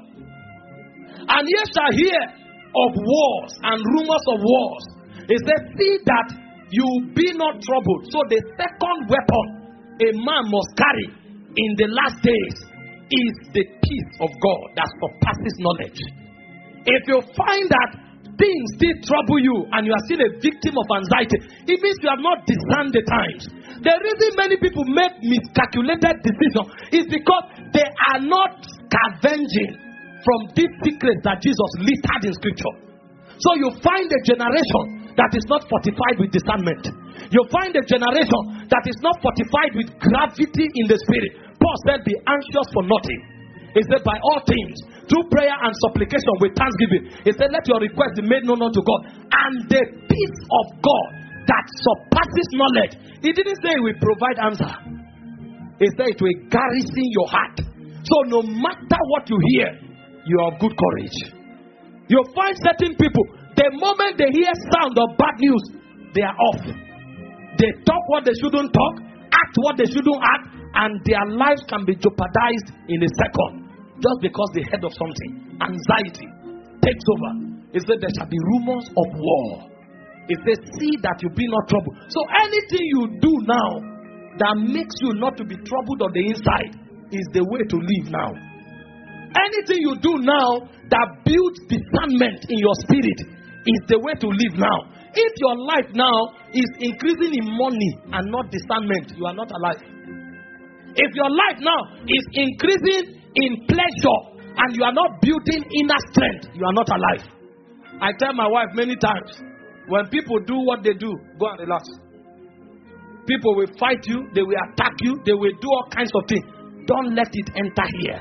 And ye shall hear of wars and rumors of wars. It says, see that you be not troubled. So the second weapon a man must carry in the last days is the peace of God that surpasses knowledge. If you find that things still trouble you and you are still a victim of anxiety, it means you have not discerned the times. The reason many people make miscalculated decisions is because they are not scavenging from these secrets that Jesus listed in Scripture. So you find a generation that is not fortified with discernment. You find a generation that is not fortified with gravity in the spirit. Paul said, be anxious for nothing. He said, by all things, through prayer and supplication with thanksgiving. He said, let your request be made known unto God. And the peace of God that surpasses knowledge. He didn't say it will provide answer. He said it will garrison your heart. So no matter what you hear, you are of good courage. You find certain people, the moment they hear sound of bad news, they are off. They talk what they shouldn't talk, act what they shouldn't act, and their lives can be jeopardized in a second just because they heard of something. Anxiety takes over. It said there shall be rumors of war. It says, see that you be not troubled. So anything you do now that makes you not to be troubled on the inside is the way to live now. Anything you do now that builds discernment in your spirit is the way to live now. If your life now is increasing in money and not discernment, you are not alive. If your life now is increasing in pleasure and you are not building inner strength, you are not alive. I tell my wife many times, when people do what they do, go and relax. People will fight you, they will attack you, they will do all kinds of things. Don't let it enter here.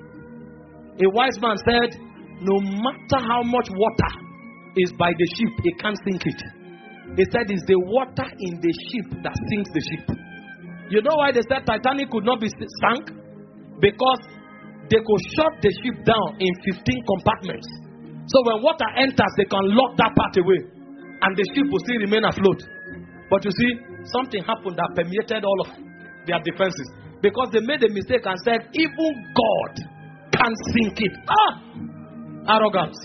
A wise man said, no matter how much water is by the ship, it can't sink it. He said it's the water in the ship that sinks the ship. You know why they said Titanic could not be sunk? Because they could shut the ship down in fifteen compartments. So when water enters, they can lock that part away, and the ship will still remain afloat. But you see, something happened that permeated all of their defenses. Because they made a mistake and said, even God can sink it. Ah! Arrogance.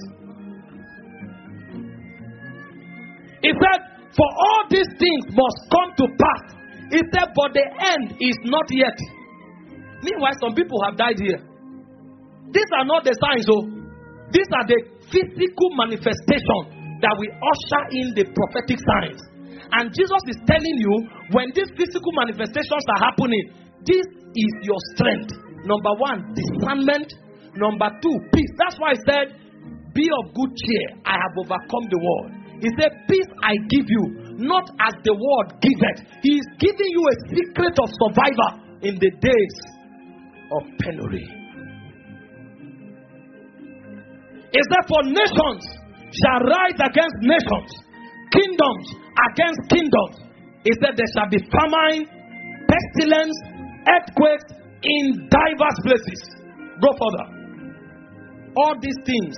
He said, for all these things must come to pass. He said, but the end is not yet. Meanwhile, some people have died here. These are not the signs, though. These are the physical manifestations that will usher in the prophetic signs. And Jesus is telling you, when these physical manifestations are happening, this is your strength. Number one, discernment. Number two, peace. That's why I said, be of good cheer. I have overcome the world. He said, peace I give you, not as the world giveth. He is giving you a secret of survival in the days of penury. He said, for nations shall rise against nations, kingdoms against kingdoms. He said, there shall be famine, pestilence, earthquakes in diverse places. Go further. All these things,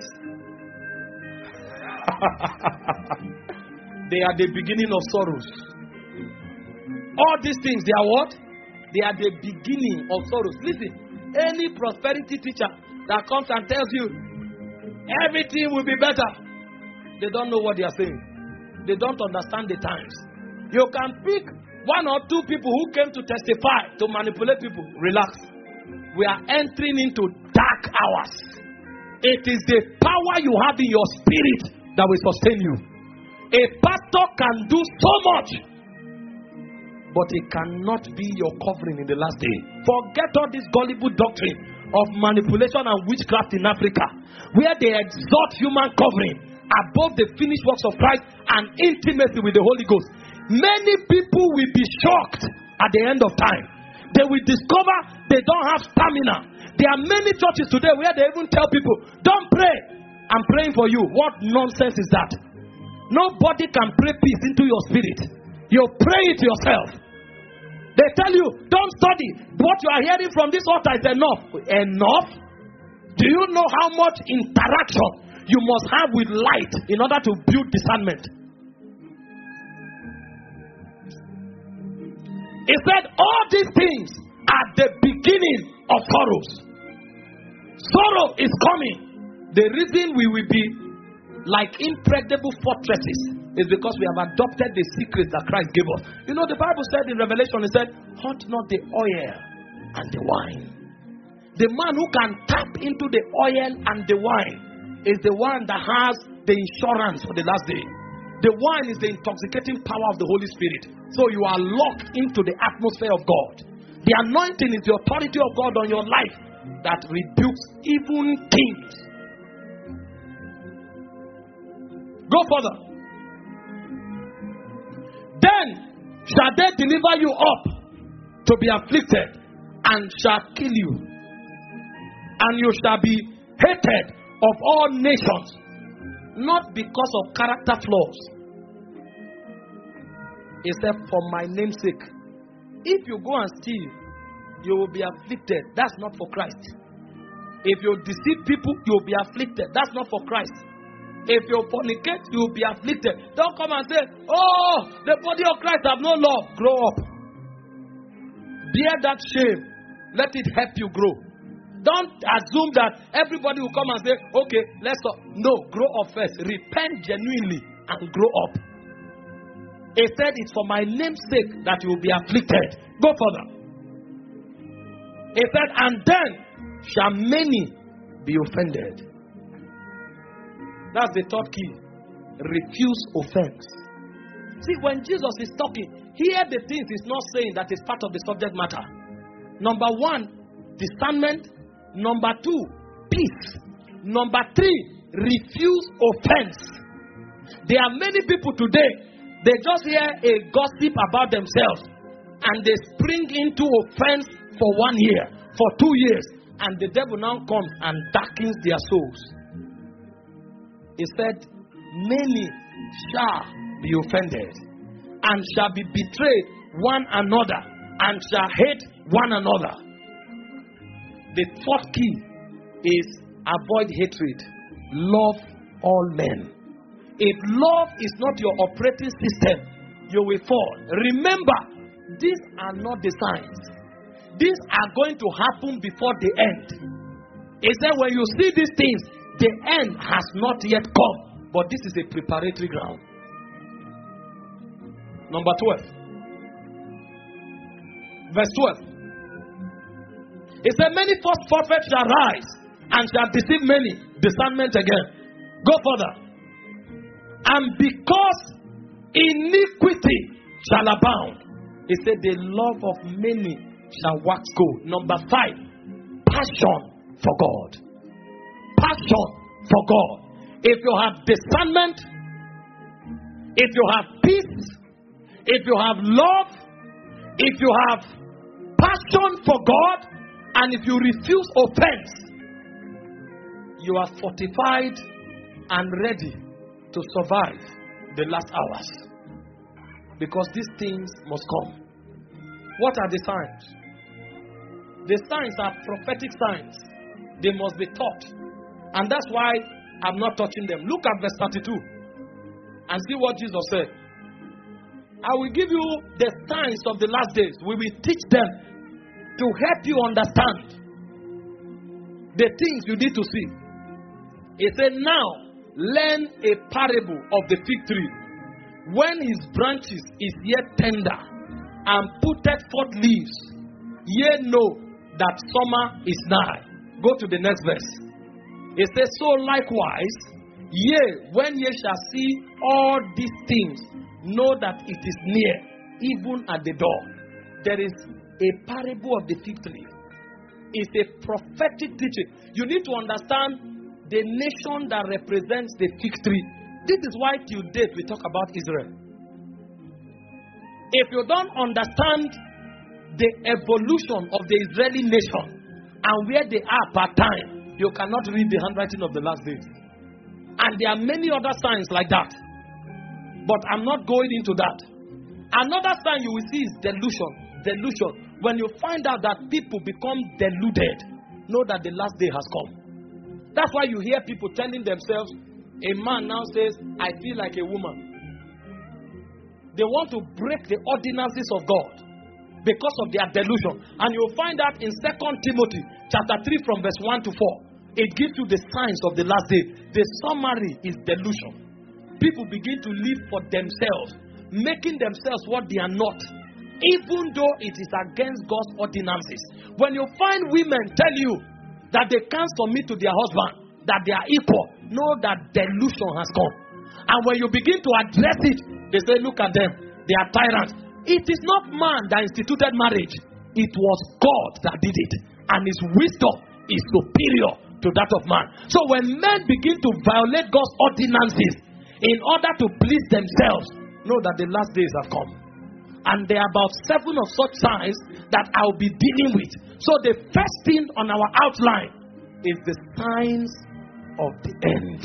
they are the beginning of sorrows. All these things, they are what? They are the beginning of sorrows. Listen, any prosperity teacher that comes and tells you everything will be better, they don't know what they are saying. They don't understand the times. You can pick one or two people who came to testify, to manipulate people. Relax. We are entering into dark hours. It is the power you have in your spirit that will sustain you. A pastor can do so much, but it cannot be your covering in the last day. Forget all this gullible doctrine of manipulation and witchcraft in Africa, where they exalt human covering above the finished works of Christ and intimacy with the Holy Ghost. Many people will be shocked at the end of time. They will discover they don't have stamina. There are many churches today where they even tell people, don't pray. I'm praying for you. What nonsense is that? Nobody can pray peace into your spirit. You pray it yourself. They tell you, don't study. What you are hearing from this altar is enough. Enough? Do you know how much interaction you must have with light in order to build discernment. He said, all these things are the beginning of sorrows. Sorrow is coming. The reason we will be like impregnable fortresses is because we have adopted the secret that Christ gave us. You know, the Bible said in Revelation, it said, hurt not the oil and the wine. The man who can tap into the oil and the wine is the one that has the insurance for the last day. The wine is the intoxicating power of the Holy Spirit. So you are locked into the atmosphere of God. The anointing is the authority of God on your life that rebukes even kings. Go further. Then shall they deliver you up to be afflicted, and shall kill you, and you shall be hated of all nations, not because of character flaws, except for my name's sake. If you go and steal, you will be afflicted. That's not for Christ. If you deceive people, you will be afflicted. That's not for Christ. If you fornicate, you will be afflicted. Don't come and say, oh, the body of Christ have no love. Grow up. Bear that shame. Let it help you grow. Don't assume that everybody will come and say, okay, let's stop. No, grow up first. Repent genuinely and grow up. He said, it's for my name's sake that you will be afflicted. Go further. He said, and then shall many be offended. That's the third key. Refuse offense. See, when Jesus is talking, here the things he's not saying that is part of the subject matter. Number one, discernment. Number two, peace. Number three, refuse offense. There are many people today, they just hear a gossip about themselves and they spring into offense for one year, for two years, and the devil now comes and darkens their souls. He said, many shall be offended and shall be betrayed one another and shall hate one another. The fourth key is avoid hatred. Love all men. If love is not your operating system, you will fall. Remember, these are not the signs. These are going to happen before the end. He said, when you see these things, the end has not yet come, but this is a preparatory ground. Number twelve. Verse twelve. It said, many false prophets shall rise and shall deceive many. Discernment again. Go further. And because iniquity shall abound, he said, the love of many shall wax cold. Number five. Passion for God. Passion for God. If you have discernment, if you have peace, if you have love, if you have passion for God, and if you refuse offense, you are fortified and ready to survive the last hours. Because these things must come. What are the signs? The signs are prophetic signs. They must be taught. And that's why I'm not touching them. Look at verse thirty-two and see what Jesus said. I will give you the signs of the last days. We will teach them to help you understand the things you need to see. He said, now learn a parable of the fig tree. When his branches is yet tender and putteth forth leaves, ye know that summer is nigh. Go to the next verse. It says, so likewise, yea, when ye shall see all these things, know that it is near, even at the door. There is a parable of the fig tree. It's a prophetic teaching. You need to understand the nation that represents the fig tree. This is why till date we talk about Israel. If you don't understand the evolution of the Israeli nation and where they are per time, you cannot read the handwriting of the last days. And there are many other signs like that. But I'm not going into that. Another sign you will see is delusion. Delusion. When you find out that people become deluded, know that the last day has come. That's why you hear people telling themselves, a man now says, I feel like a woman. They want to break the ordinances of God because of their delusion. And you'll find that in Second Timothy chapter three from verse one to four. It gives you the signs of the last day. The summary is delusion. People begin to live for themselves, making themselves what they are not, even though it is against God's ordinances. When you find women tell you that they can't submit to their husband, that they are equal, know that delusion has come. And when you begin to address it, they say, look at them, they are tyrants. It is not man that instituted marriage. It was God that did it. And his wisdom is superior to that of man. So when men begin to violate God's ordinances in order to please themselves, know that the last days have come. And there are about seven of such signs that I'll be dealing with. So the first thing on our outline is the signs of the end.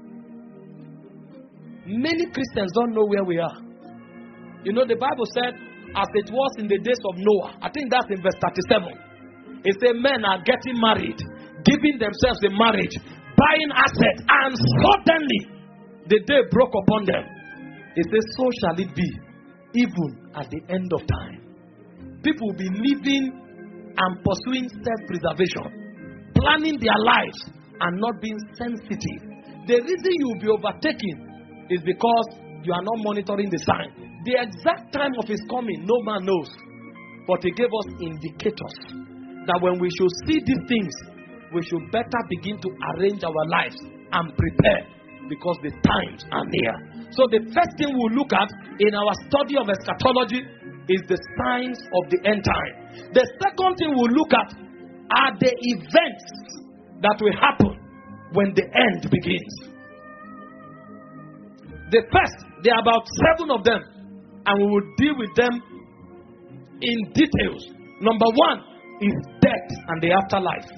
Many Christians don't know where we are. You know, the Bible said, as it was in the days of Noah. I think that's in verse thirty-seven. It said, men are getting married, giving themselves in marriage, buying assets, and suddenly the day broke upon them. It says, so shall it be, even at the end of time. People will be living and pursuing self-preservation, planning their lives and not being sensitive. The reason you will be overtaken is because you are not monitoring the sign. The exact time of his coming, no man knows. But he gave us indicators that when we should see these things, we should better begin to arrange our lives and prepare, because the times are near. So the first thing we'll look at in our study of eschatology is the signs of the end time. The second thing we'll look at are the events that will happen when the end begins. The first, there are about seven of them, and we will deal with them in details. Number one is death and the afterlife.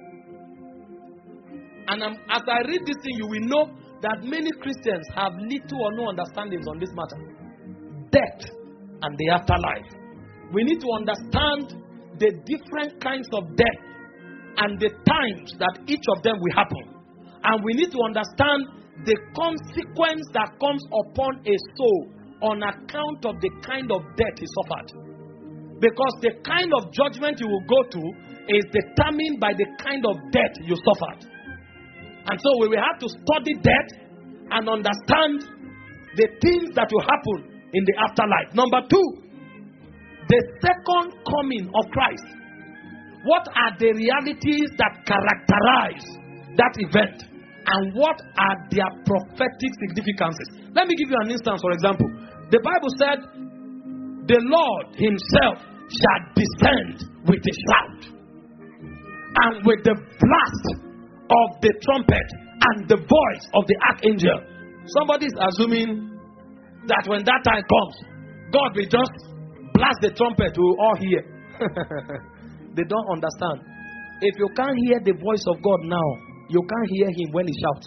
And um, as I read this thing, you will know that many Christians have little or no understandings on this matter. Death and the afterlife. We need to understand the different kinds of death and the times that each of them will happen. And we need to understand the consequence that comes upon a soul on account of the kind of death he suffered. Because the kind of judgment you will go to is determined by the kind of death you suffered. And so we will have to study death and understand the things that will happen in the afterlife. Number two, the second coming of Christ. What are the realities that characterize that event? And what are their prophetic significances? Let me give you an instance, for example. The Bible said, the Lord himself shall descend with a shout, and with the blast of the trumpet, and the voice of the archangel. Somebody's assuming that when that time comes, God will just blast the trumpet, we will all hear. They don't understand. If you can't hear the voice of God now, you can't hear him when he shouts.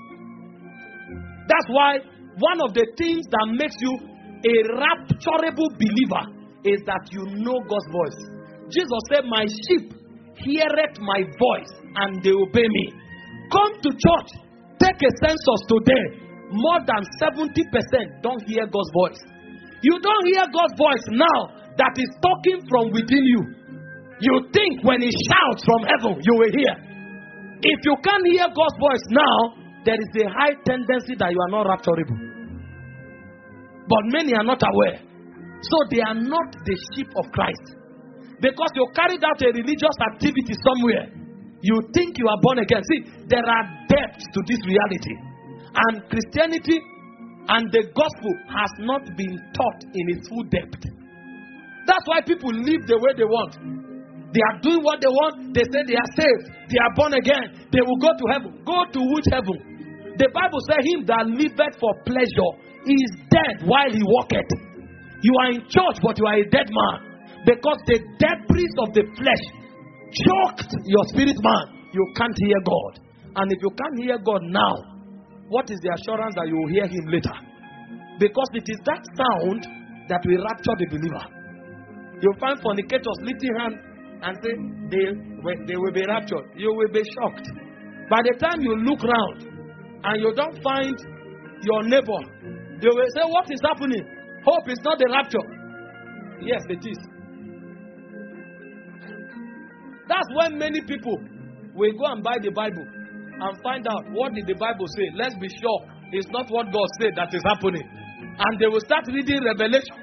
That's why one of the things that makes you a rapturable believer is that you know God's voice. Jesus said, my sheep heareth my voice and they obey me. Come to church, take a census today. More than seventy percent don't hear God's voice. You don't hear God's voice now that is talking from within you. You think when he shouts from heaven, you will hear. If you can't hear God's voice now, there is a high tendency that you are not rapturable. But many are not aware. So they are not the sheep of Christ. Because you carried out a religious activity somewhere, you think you are born again. See, there are depths to this reality. And Christianity and the gospel has not been taught in its full depth. That's why people live the way they want. They are doing what they want. They say they are saved. They are born again. They will go to heaven. Go to which heaven? The Bible says, him that liveth for pleasure is dead while he walketh. You are in church, but you are a dead man. Because the debris of the flesh choked your spirit man. You can't hear God. And if you can't hear God now, what is the assurance that you will hear him later? Because it is that sound that will rapture the believer. You'll find fornicators lifting hand and say they, they will be raptured. You will be shocked. By the time you look round and you don't find your neighbor, they will say, what is happening? Hope is not the rapture. Yes, it is. That's when many people will go and buy the Bible and find out what did the Bible say. Let's be sure it's not what God said that is happening. And they will start reading Revelation.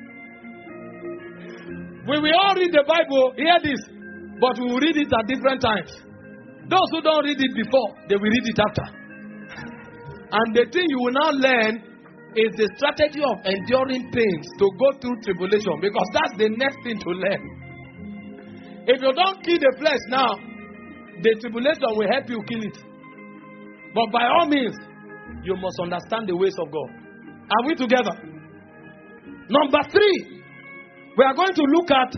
We will all read the Bible, hear this, but we will read it at different times. Those who don't read it before, they will read it after. And the thing you will now learn is the strategy of enduring pains to go through tribulation, because that's the next thing to learn. If you don't kill the flesh now, the tribulation will help you kill it. But by all means, you must understand the ways of God. Are we together? Number three, we are going to look at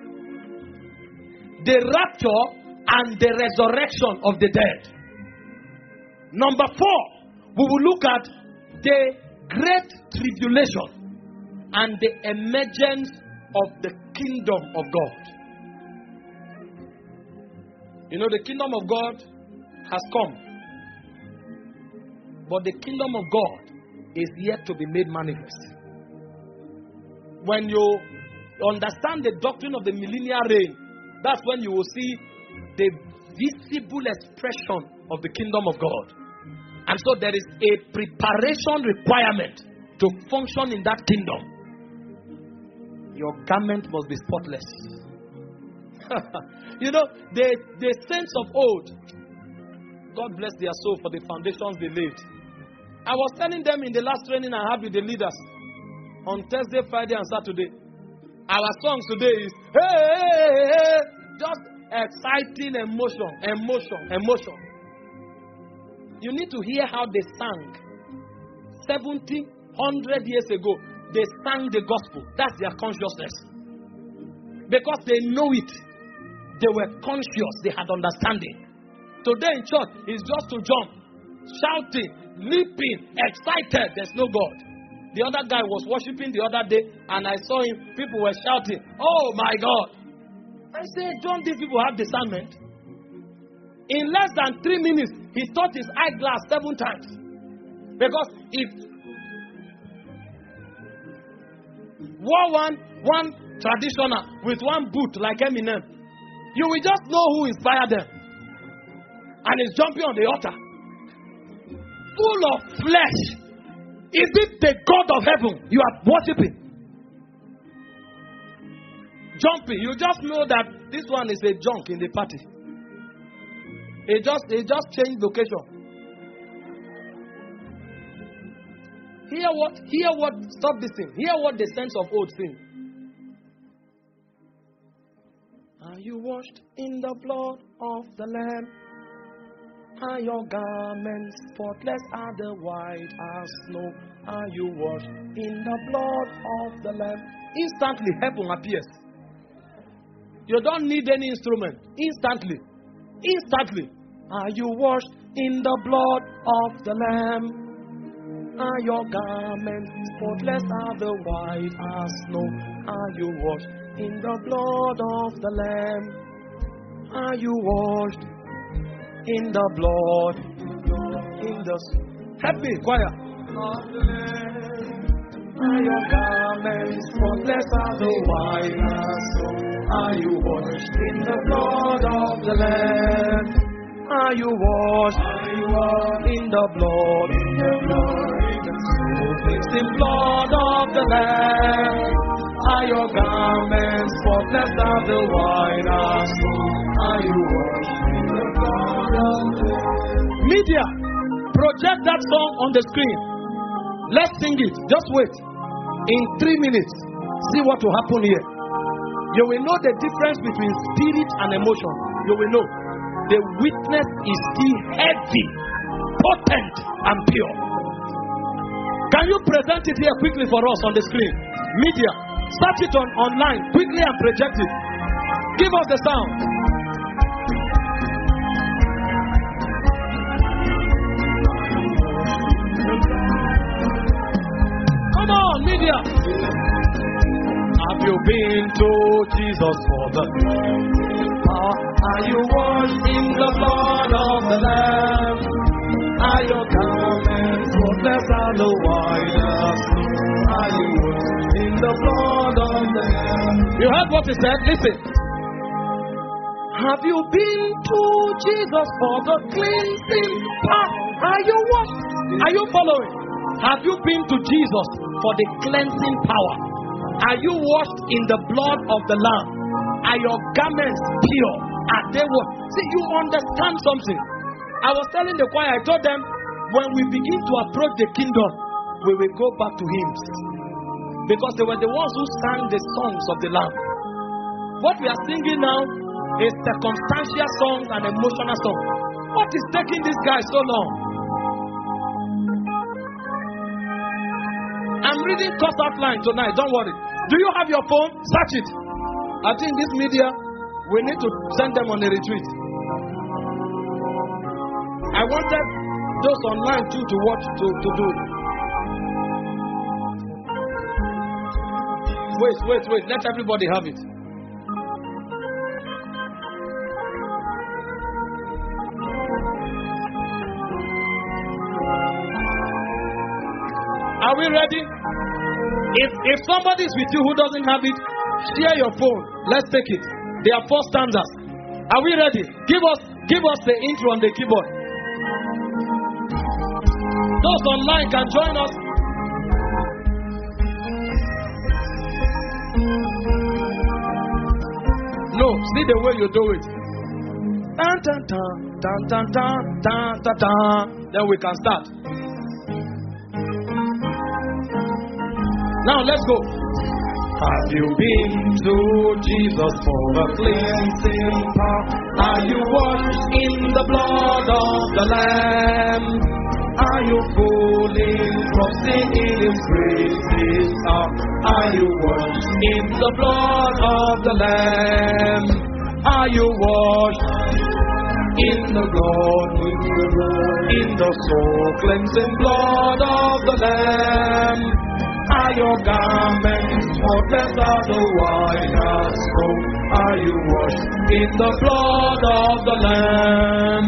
the rapture and the resurrection of the dead. Number four, we will look at the great tribulation and the emergence of the kingdom of God. You know, the kingdom of God has come, but the kingdom of God is yet to be made manifest. When you understand the doctrine of the millennial reign, that's when you will see the visible expression of the kingdom of God. And so there is a preparation requirement to function in that kingdom. Your garment must be spotless. You know, the, the saints of old, God bless their soul for the foundations they laid. I was telling them in the last training I had with the leaders on Thursday, Friday, and Saturday. Our song today is, hey, hey, hey, hey, just exciting emotion, emotion, emotion. You need to hear how they sang. seventy, one hundred years ago, they sang the gospel. That's their consciousness. Because they know it. They were conscious. They had understanding. Today in church, it's just to jump, shouting, leaping, excited. There's no God. The other guy was worshiping the other day, and I saw him. People were shouting, oh my God. I said, don't these people have discernment? In less than three minutes, he touched his eyeglass seven times. Because if war one, one traditional with one boot like Eminem, you will just know who inspired them. And he's jumping on the altar. Full of flesh. Is it the God of heaven you are worshiping? Jumping. You just know that this one is a junk in the party. It just, it just changed location. Hear what, hear what, stop this thing. Hear what the saints of old sing. Are you washed in the blood of the Lamb? Are your garments spotless are the white as snow? Are you washed in the blood of the Lamb? Instantly heaven appears. You don't need any instrument. Instantly. Instantly. Are you washed in the blood of the Lamb? Are your garments spotless are the white as snow? Are you washed in the blood of the Lamb? Are you washed in the blood, in the help me, choir. Are your garments spotless are the white as snow? Are you washed in the blood of the Lamb? Are you washed in the blood, in the blood, in the snow, blood of the Lamb? Are your garments spotless are the white as snow? Are you washed in the blood of the Lamb? Media, project that song on the screen. Let's sing it. Just wait. In three minutes, see what will happen here. You will know the difference between spirit and emotion. You will know. The witness is still heavy, potent, and pure. Can you present it here quickly for us on the screen? Media, search it on online quickly and project it. Give us the sound. Come on, media. Have you been to Jesus for the power? Are you washed in the blood of the Lamb? heard what he said? Listen. Have you been to Jesus for the cleansing power? Are you what? Are you following? Have you been to Jesus for the cleansing power? Are you washed in the blood of the Lamb? Are your garments pure? Are they what? See, you understand something. I was telling the choir, I told them, when we begin to approach the kingdom, we will go back to hymns. Because they were the ones who sang the songs of the Lamb. What we are singing now is circumstantial songs and emotional songs. What is taking this guy so long? I'm reading course outline tonight, don't worry. Do you have your phone? Search it. I think this media, we need to send them on a retreat. I wanted those online too to watch, to, to do it. Wait, wait, wait. Let everybody have it. Are we ready? If if somebody is with you who doesn't have it, share your phone. Let's take it. There are four stanzas. Are we ready? Give us give us the intro on the keyboard. Those online can join us. No, see the way you do it. Dun, dun, dun, dun, dun, dun, dun, dun, dun. Then we can start. Now let's go. Have you been to Jesus for the cleansing power? Are you washed in the blood of the Lamb? Are you fully trusting in His grace? Are you washed in the blood of the Lamb? Are you washed in the blood, in the soul cleansing blood of the Lamb? Are your garments spotless as the white as snow? Are you washed in the blood of the Lamb?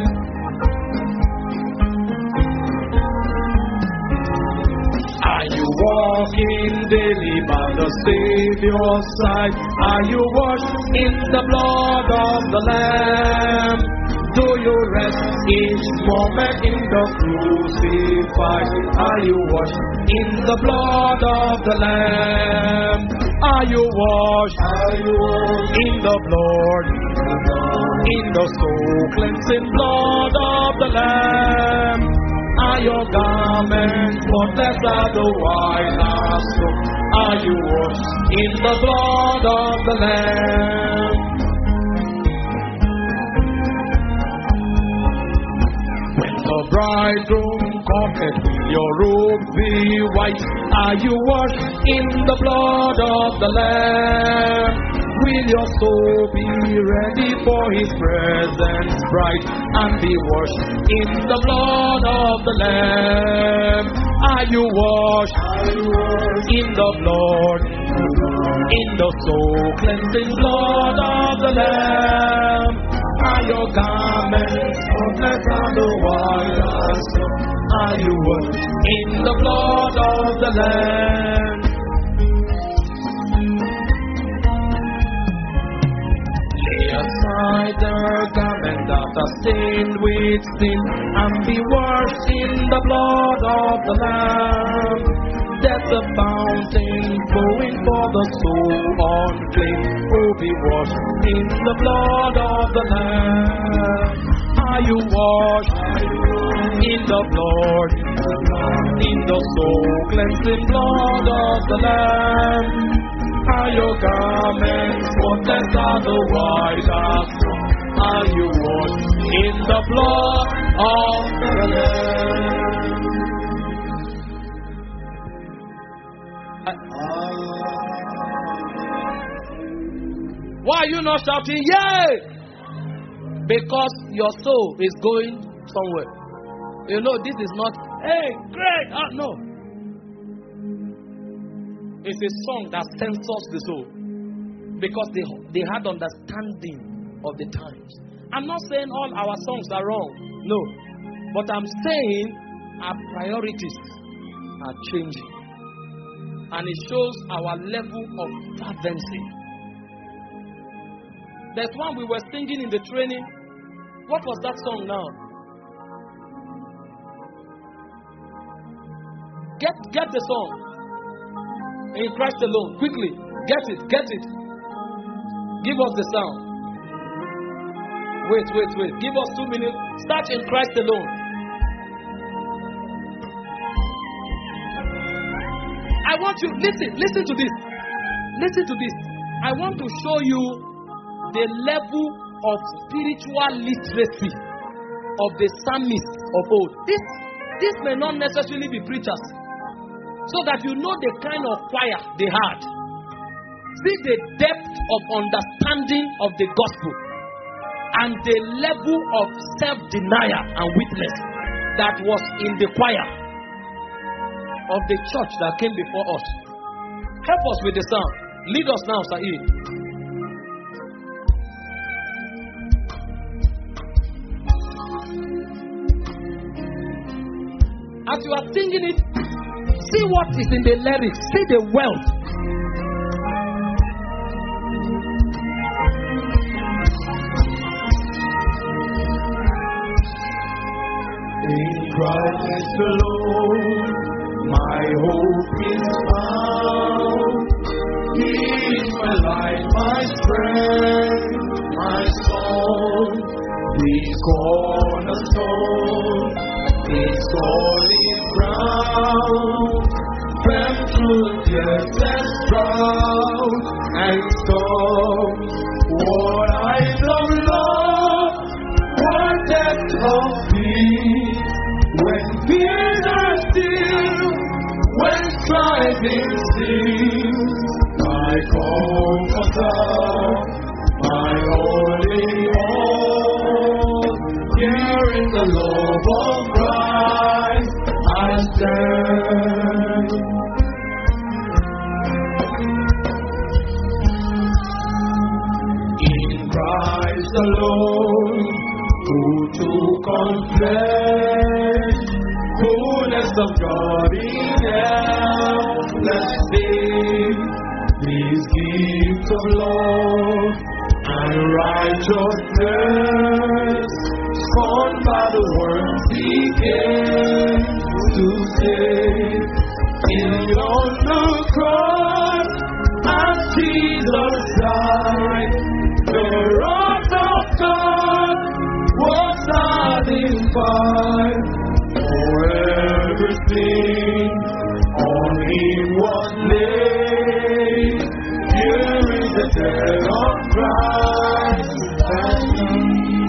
Are you walking daily by the Savior's side? Are you washed in the blood of the Lamb? Do you rest each moment in the crucified? Are you washed in the blood of the Lamb? Are you washed in the blood, in the soul cleansing blood of the Lamb? Are your garments spotless as the white as snow? Are you washed in the blood of the Lamb? The bridegroom cometh, will your robe be white? Are you washed in the blood of the Lamb? Will your soul be ready for His presence bright? And be washed in the blood of the Lamb? Are you washed in the blood, in the soul cleansing blood of the Lamb? Are your garments spotless as the white as snow? Are you washed in the blood of the Lamb? Lay aside the garment that are stained with sin, and be washed in the blood of the Lamb. There's a fountain flowing for the soul unclean. Oh, be washed in the blood of the Lamb. Are you washed in the blood, in the soul cleansing blood of the Lamb? Are your garments spotless as the white as snow? Are you washed in the blood of the Lamb? Why are you not shouting, yay? Because your soul is going somewhere. You know, this is not, hey, great. Ah, no. It's a song that censors the soul. Because they, they had understanding of the times. I'm not saying all our songs are wrong. No. But I'm saying our priorities are changing. And it shows our level of fervency. There's one we were singing in the training. What was that song now? Get get the song. In Christ alone. Quickly. Get it. Get it. Give us the sound. Wait, wait, wait. Give us two minutes. Start in Christ alone. I want you, listen, listen to this. Listen to this. I want to show you the level of spiritual literacy of the psalmists of old. This, this may not necessarily be preachers, so that you know the kind of choir they had. See the depth of understanding of the gospel and the level of self-denial and witness that was in the choir of the church that came before us. Help us with the sound. Lead us now, Sa'id. As you are singing it, see what is in the lyrics. See the wealth. In Christ alone, my hope is found. He is my life, my strength, my song. His cornerstone, His solid ground. Firm through death and drought and storm. What eyes of love, what depth of peace. When fears are still, when striving cease, my comforter, my only all, here in the love of Christ I stand. In Christ alone, who took on flesh, fullness of God in endless days, His gift of love and righteousness, scorned by the world He came to save. In on the cross, as Jesus died, the wrath of God was satisfied. For everything on Him was laid. Here is the death of Christ and me.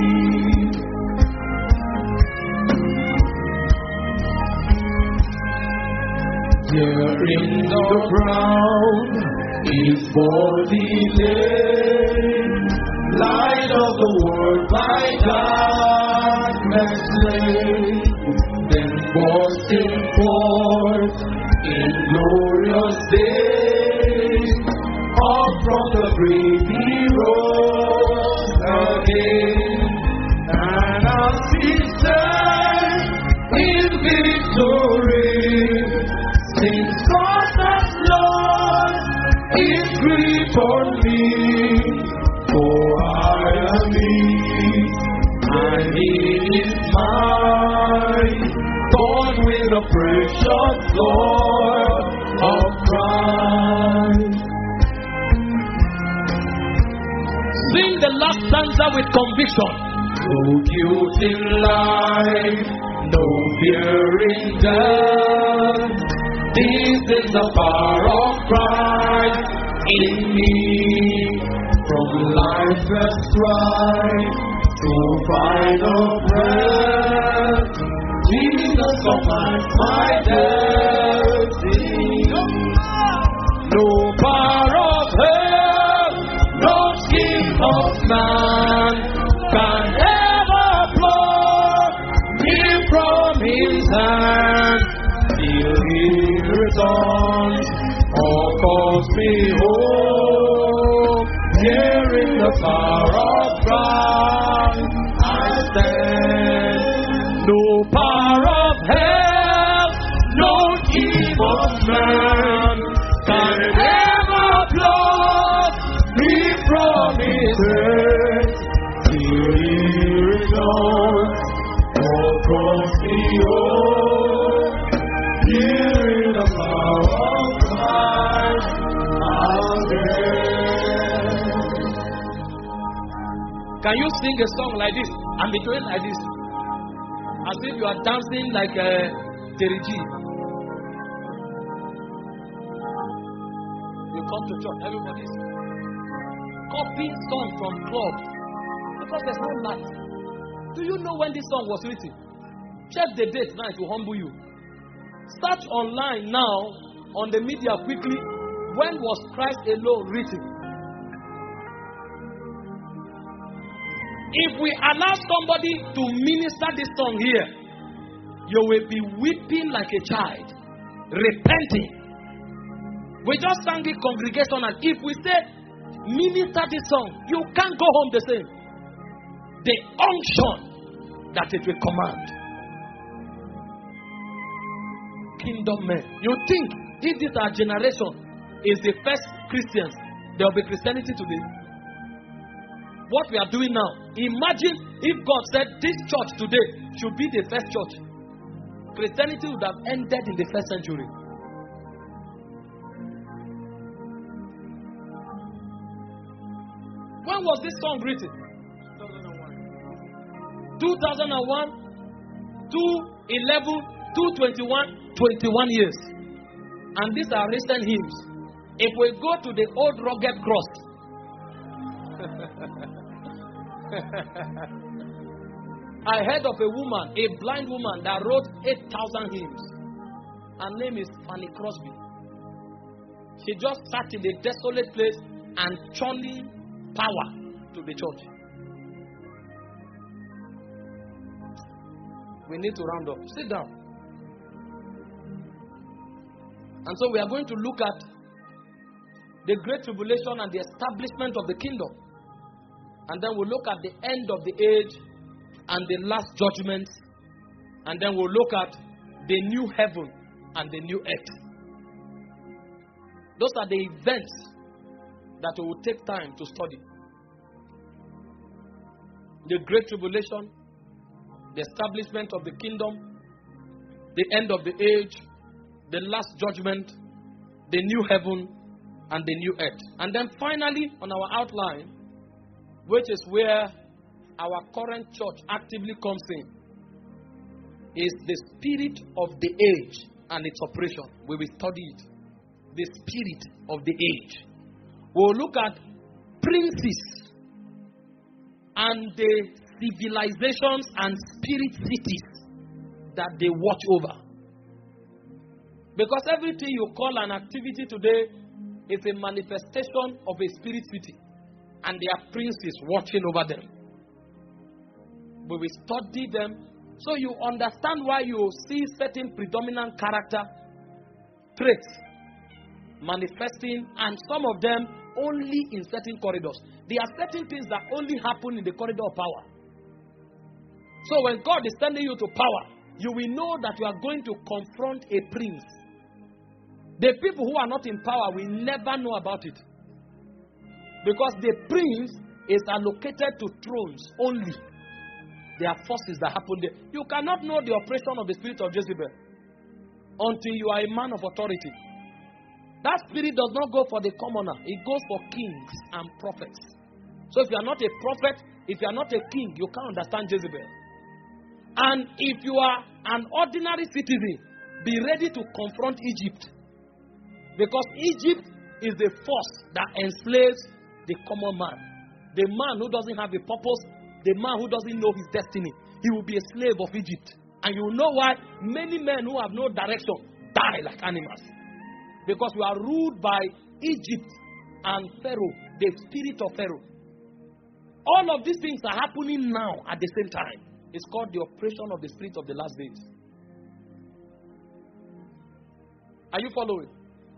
Here in the ground His body lay, light of the world by darkness slain. Then bursting forth in glorious days, up from the grave He rose again. And as He said in victory, since God has lost His grip on me, for I am His, and He is mine, born with the precious blood of Christ. Sing the last stanza with conviction. No guilt in life, no fear in death. This is the power of Christ in me. From life's strife to final breath, Jesus commands my destiny. No power of hell, no scheme of man can ever pluck me from His hand. Till He returns or calls me home, here in the power of God I stand. No power of hell, no scheme of man can ever pluck me from His hand. Can you sing a song like this and be doing like this? As if you are dancing like a Terry G. You come to church, everybody's copying song from clubs because there's no light. Do you know when this song was written? Check the date now, it will humble you. Search online now on the media quickly. When was Christ alone written? If we allow somebody to minister this song here, you will be weeping like a child, repenting. We just sang it congregational. If we say minister this song, you can't go home the same. The unction that it will command. Kingdom men. You think if this our generation is the first Christians, there will be Christianity today? What we are doing now, imagine if God said this church today should be the first church. Christianity would have ended in the first century. When was this song written? two thousand one, two eleven, two twenty-one, twenty-one years. And these are recent hymns. If we go to the old rugged cross, I heard of a woman, a blind woman, that wrote eight thousand hymns. Her name is Fanny Crosby. She just sat in a desolate place and churning power to the church. We need to round up. Sit down. And so we are going to look at the Great Tribulation and the establishment of the kingdom. And then we'll look at the end of the age and the last judgment. And then we'll look at the new heaven and the new earth. Those are the events that we will take time to study. The Great Tribulation, the establishment of the kingdom, the end of the age, the last judgment, the new heaven, and the new earth. And then finally, on our outline, which is where our current church actively comes in, is the spirit of the age and its operation. We will study it. The spirit of the age. We will look at princes and the civilizations and spirit cities that they watch over. Because everything you call an activity today is a manifestation of a spirit city. And there are princes watching over them. We will study them so you understand why you see certain predominant character traits manifesting, and some of them only in certain corridors. There are certain things that only happen in the corridor of power. So when God is sending you to power, you will know that you are going to confront a prince. The people who are not in power will never know about it. Because the prince is allocated to thrones only. There are forces that happen there. You cannot know the operation of the spirit of Jezebel until you are a man of authority. That spirit does not go for the commoner. It goes for kings and prophets. So if you are not a prophet, if you are not a king, you can't understand Jezebel. And if you are an ordinary citizen, be ready to confront Egypt. Because Egypt is the force that enslaves the common man. The man who doesn't have a purpose, the man who doesn't know his destiny, he will be a slave of Egypt. And you will know why many men who have no direction die like animals. Because we are ruled by Egypt and Pharaoh, the spirit of Pharaoh. All of these things are happening now at the same time. It's called the operation of the spirit of the last days. Are you following?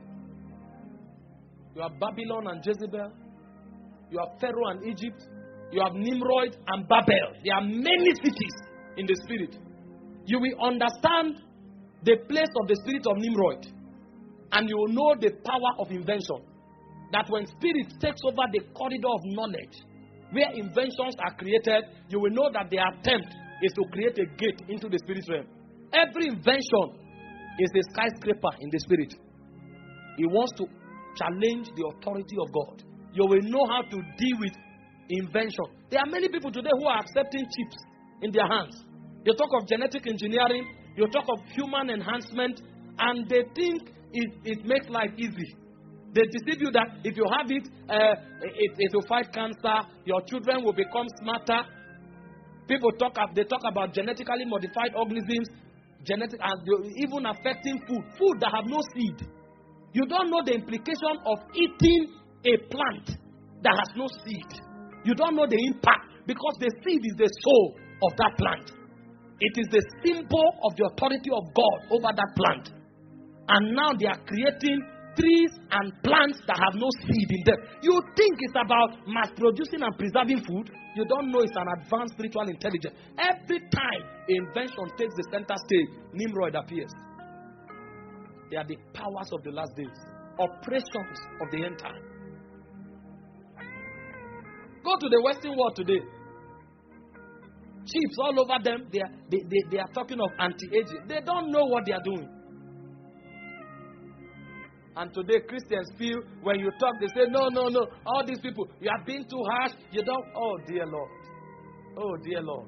You have Babylon and Jezebel. You have Pharaoh and Egypt. You have Nimrod and Babel. There are many cities in the spirit. You will understand the place of the spirit of Nimrod. And you will know the power of invention. That when spirit takes over the corridor of knowledge, where inventions are created, you will know that the attempt is to create a gate into the spirit realm. Every invention is a skyscraper in the spirit. He wants to challenge the authority of God. You will know how to deal with invention. There are many people today who are accepting chips in their hands. You talk of genetic engineering, you talk of human enhancement, and they think it, it makes life easy. They deceive you that if you have it, uh, it, it will fight cancer, your children will become smarter. People talk of, they talk about genetically modified organisms, genetic, and even affecting food, food that have no seed. You don't know the implication of eating a plant that has no seed. You don't know the impact, because the seed is the soul of that plant. It is the symbol of the authority of God over that plant. And now they are creating trees and plants that have no seed in them. You think it's about mass producing and preserving food. You don't know it's an advanced spiritual intelligence. Every time invention takes the center stage, Nimrod appears. They are the powers of the last days, operations of the end time. Go to the Western world today. Chiefs all over them, they are, they, they, they are talking of anti-aging. They don't know what they are doing. And today Christians feel when you talk, they say, no, no, no. All these people, you are being too harsh. You don't. Oh, dear Lord. Oh, dear Lord.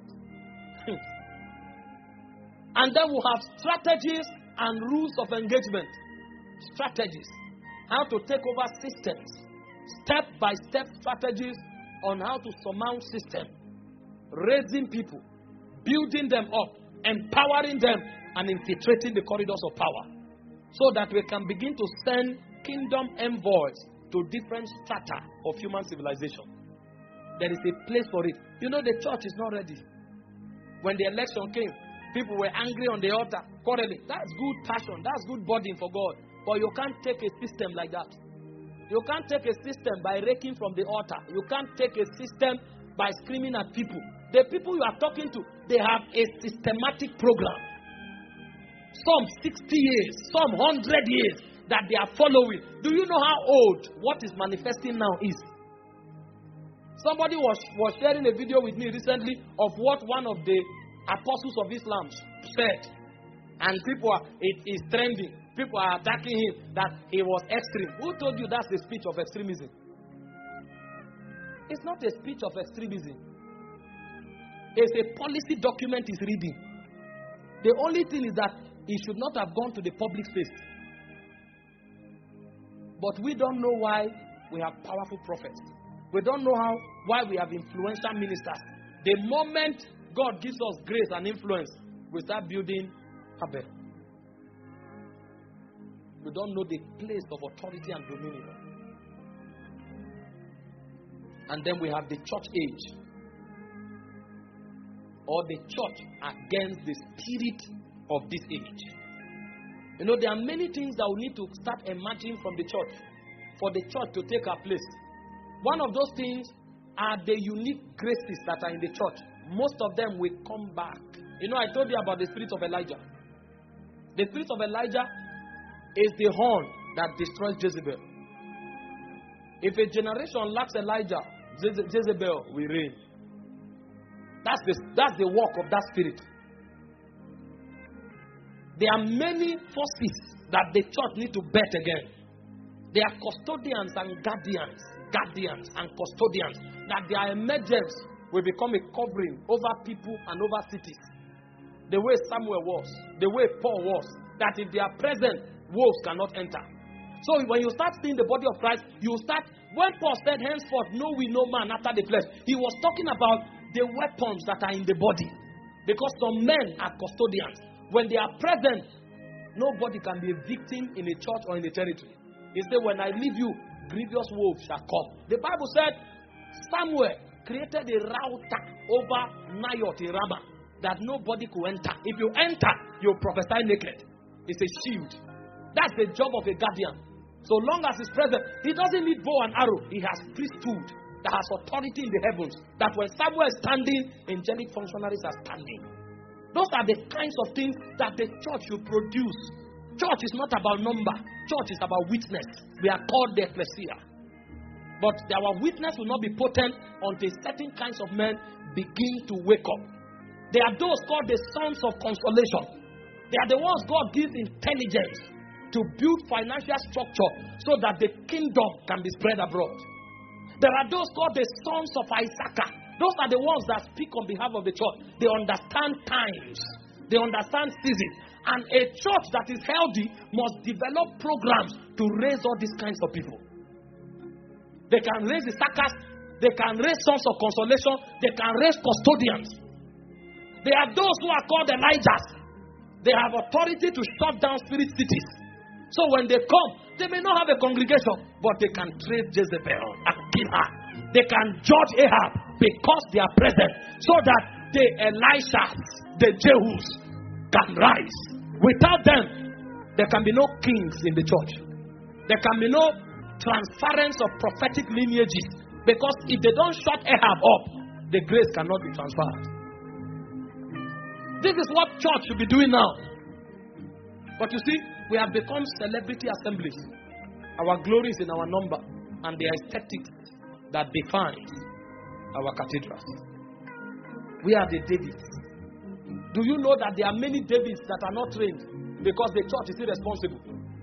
And then we'll have strategies and rules of engagement. Strategies. How to take over systems. Step-by-step strategies on how to surmount systems. Raising people. Building them up. Empowering them. And infiltrating the corridors of power. So that we can begin to send kingdom envoys to different strata of human civilization. There is a place for it. You know, the church is not ready. When the election came, people were angry on the altar, quarreling. That's good passion. That's good burden for God. But you can't take a system like that. You can't take a system by raking from the altar. You can't take a system by screaming at people. The people you are talking to, they have a systematic program. Some sixty years, some one hundred years that they are following. Do you know how old what is manifesting now is? Somebody was, was sharing a video with me recently of what one of the apostles of Islam said. And people are, it is trending. People are attacking him that he was extreme. Who told you that's a speech of extremism? It's not a speech of extremism. It's a policy document he's reading. The only thing is that he should not have gone to the public space. But we don't know why we have powerful prophets. We don't know how why we have influential ministers. The moment God gives us grace and influence, we start building Abel. We don't know the place of authority and dominion. And then we have the church age. Or the church against the spirit of this age. You know, there are many things that we need to start emerging from the church for the church to take our place. One of those things are the unique graces that are in the church. Most of them will come back. You know, I told you about the spirit of Elijah. The spirit of Elijah is the horn that destroys Jezebel. If a generation lacks Elijah, Jeze- Jezebel will reign. That's the, that's the work of that spirit. There are many forces that the church need to bet again. They are custodians and guardians, guardians and custodians. That their emergence will become a covering over people and over cities. The way Samuel was, the way Paul was. That if they are present, wolves cannot enter. So when you start seeing the body of Christ, you start, when Paul said, henceforth know we no man after the flesh, he was talking about the weapons that are in the body. Because some men are custodians. When they are present, nobody can be a victim in a church or in a territory. He said, when I leave you, grievous wolves shall come. The Bible said, Samuel created a router over Naioth in Ramah that nobody could enter. If you enter, you prophesy naked. It's a shield. That's the job of a guardian. So long as he's present, he doesn't need bow and arrow. He has priesthood that has authority in the heavens. That when Samuel is standing, angelic functionaries are standing. Those are the kinds of things that the church should produce. Church is not about number. Church is about witness. We are called the ecclesia. But our witness will not be potent until certain kinds of men begin to wake up. They are those called the sons of consolation. They are the ones God gives intelligence to build financial structure so that the kingdom can be spread abroad. There are those called the sons of Issachar. Those are the ones that speak on behalf of the church. They understand times. They understand seasons. And a church that is healthy must develop programs to raise all these kinds of people. They can raise the sackers. They can raise sons of consolation. They can raise custodians. They are those who are called Elijahs. They have authority to shut down spirit cities. So when they come, they may not have a congregation, but they can trace Jezebel and kill her. They can judge Ahab because they are present, so that the Elishas, the Jehus, can rise. Without them, there can be no kings in the church. There can be no transference of prophetic lineages, because if they don't shut Ahab up, the grace cannot be transferred. This is what church should be doing now. But you see, we have become celebrity assemblies. Our glory is in our number and the aesthetics that defines our cathedrals. We are the Davids. Do you know that there are many Davids that are not trained because the church is irresponsible?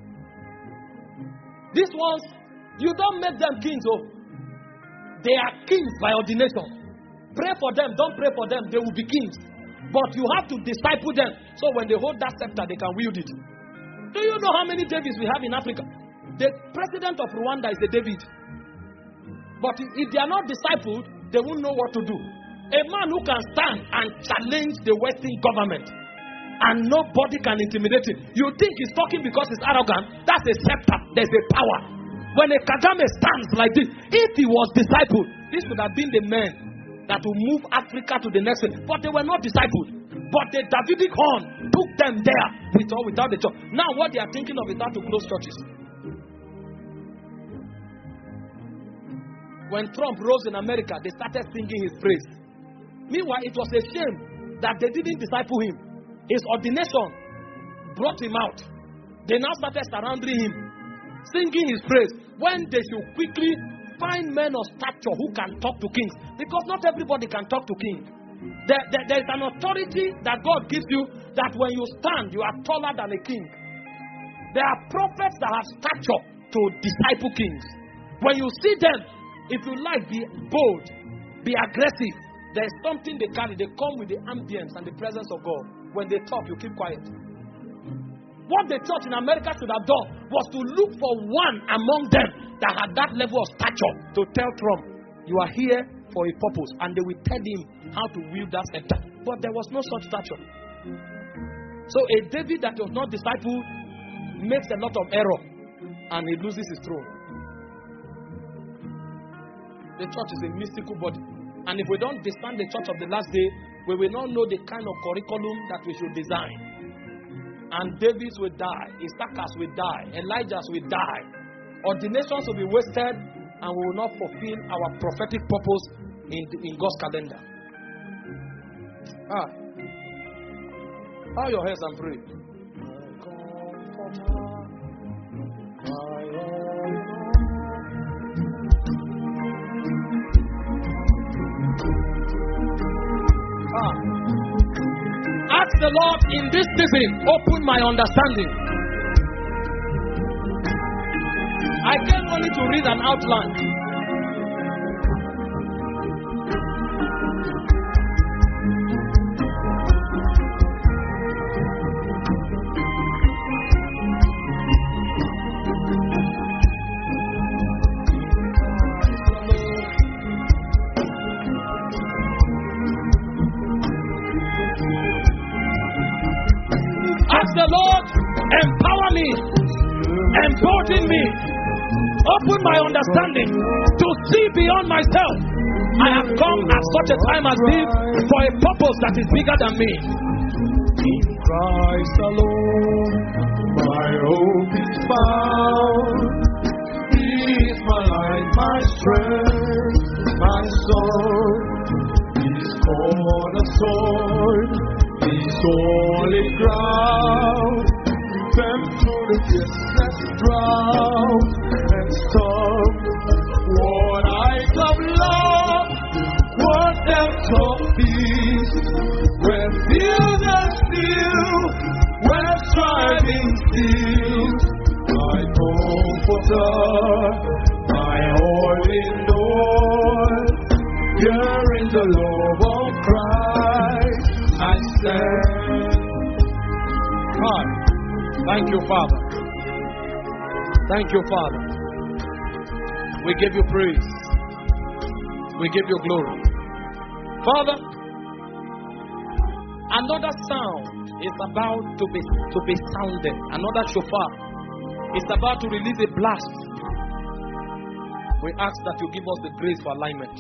These ones, you don't make them kings. Oh, they are kings by ordination. Pray for them, don't pray for them, they will be kings. But you have to disciple them, so when they hold that scepter, they can wield it. Do you know how many Davids we have in Africa? The president of Rwanda is a David. But if they are not discipled, they won't know what to do. A man who can stand and challenge the Western government and nobody can intimidate him. You think he's talking because he's arrogant? That's a scepter. There's a power. When a Kagame stands like this, if he was discipled, this would have been the men that will move Africa to the next level. But they were not discipled. But the Davidic horn took them there with or without the church. Now what they are thinking of is how to close churches. When Trump rose in America, they started singing his praise. Meanwhile, it was a shame that they didn't disciple him. His ordination brought him out. They now started surrounding him, singing his praise, when they should quickly find men of stature who can talk to kings. Because not everybody can talk to kings. There, there, there is an authority that God gives you that when you stand, you are taller than a king. There are prophets that have stature to disciple kings. When you see them, if you like, be bold, be aggressive. There is something they carry. They come with the ambience and the presence of God. When they talk, you keep quiet. What the church in America should have done was to look for one among them that had that level of stature to tell Trump, you are here for a purpose, and they will tell him how to wield that scepter. But there was no such stature. So a David that was not discipled makes a lot of error and he loses his throne. The church is a mystical body, and if we don't discern the church of the last day, we will not know the kind of curriculum that we should design. And Davids will die, Issachars will die, Elijahs will die, ordinations will be wasted, and we will not fulfill our prophetic purpose in, in God's calendar. Ah. Bow your heads and pray. Ah. Ask the Lord in this season, open my understanding. I came only to read an outline. Ask the Lord, empower me, embolden me, open my understanding to see beyond myself. I have come at such a time as this for a purpose that is bigger than me. In Christ alone, my hope is found. He is my life, my strength, my soul. His cornerstone, His solid ground. Them through the fiercest drought and storm. What eyes of love, what depths of peace, where fears are still, where striving cease. My comforter, my all in all, here in the Thank you, Father. Thank you, Father. We give you praise. We give you glory. Father, another sound is about to be to be sounded. Another shofar is about to release a blast. We ask that you give us the grace for alignment.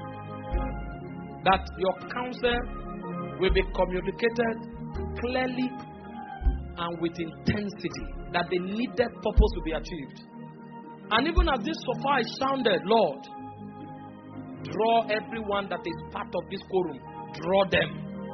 That your counsel will be communicated clearly and with intensity. That the needed purpose will be achieved. And even as this shofar is sounded, Lord, draw everyone that is part of this quorum. Draw them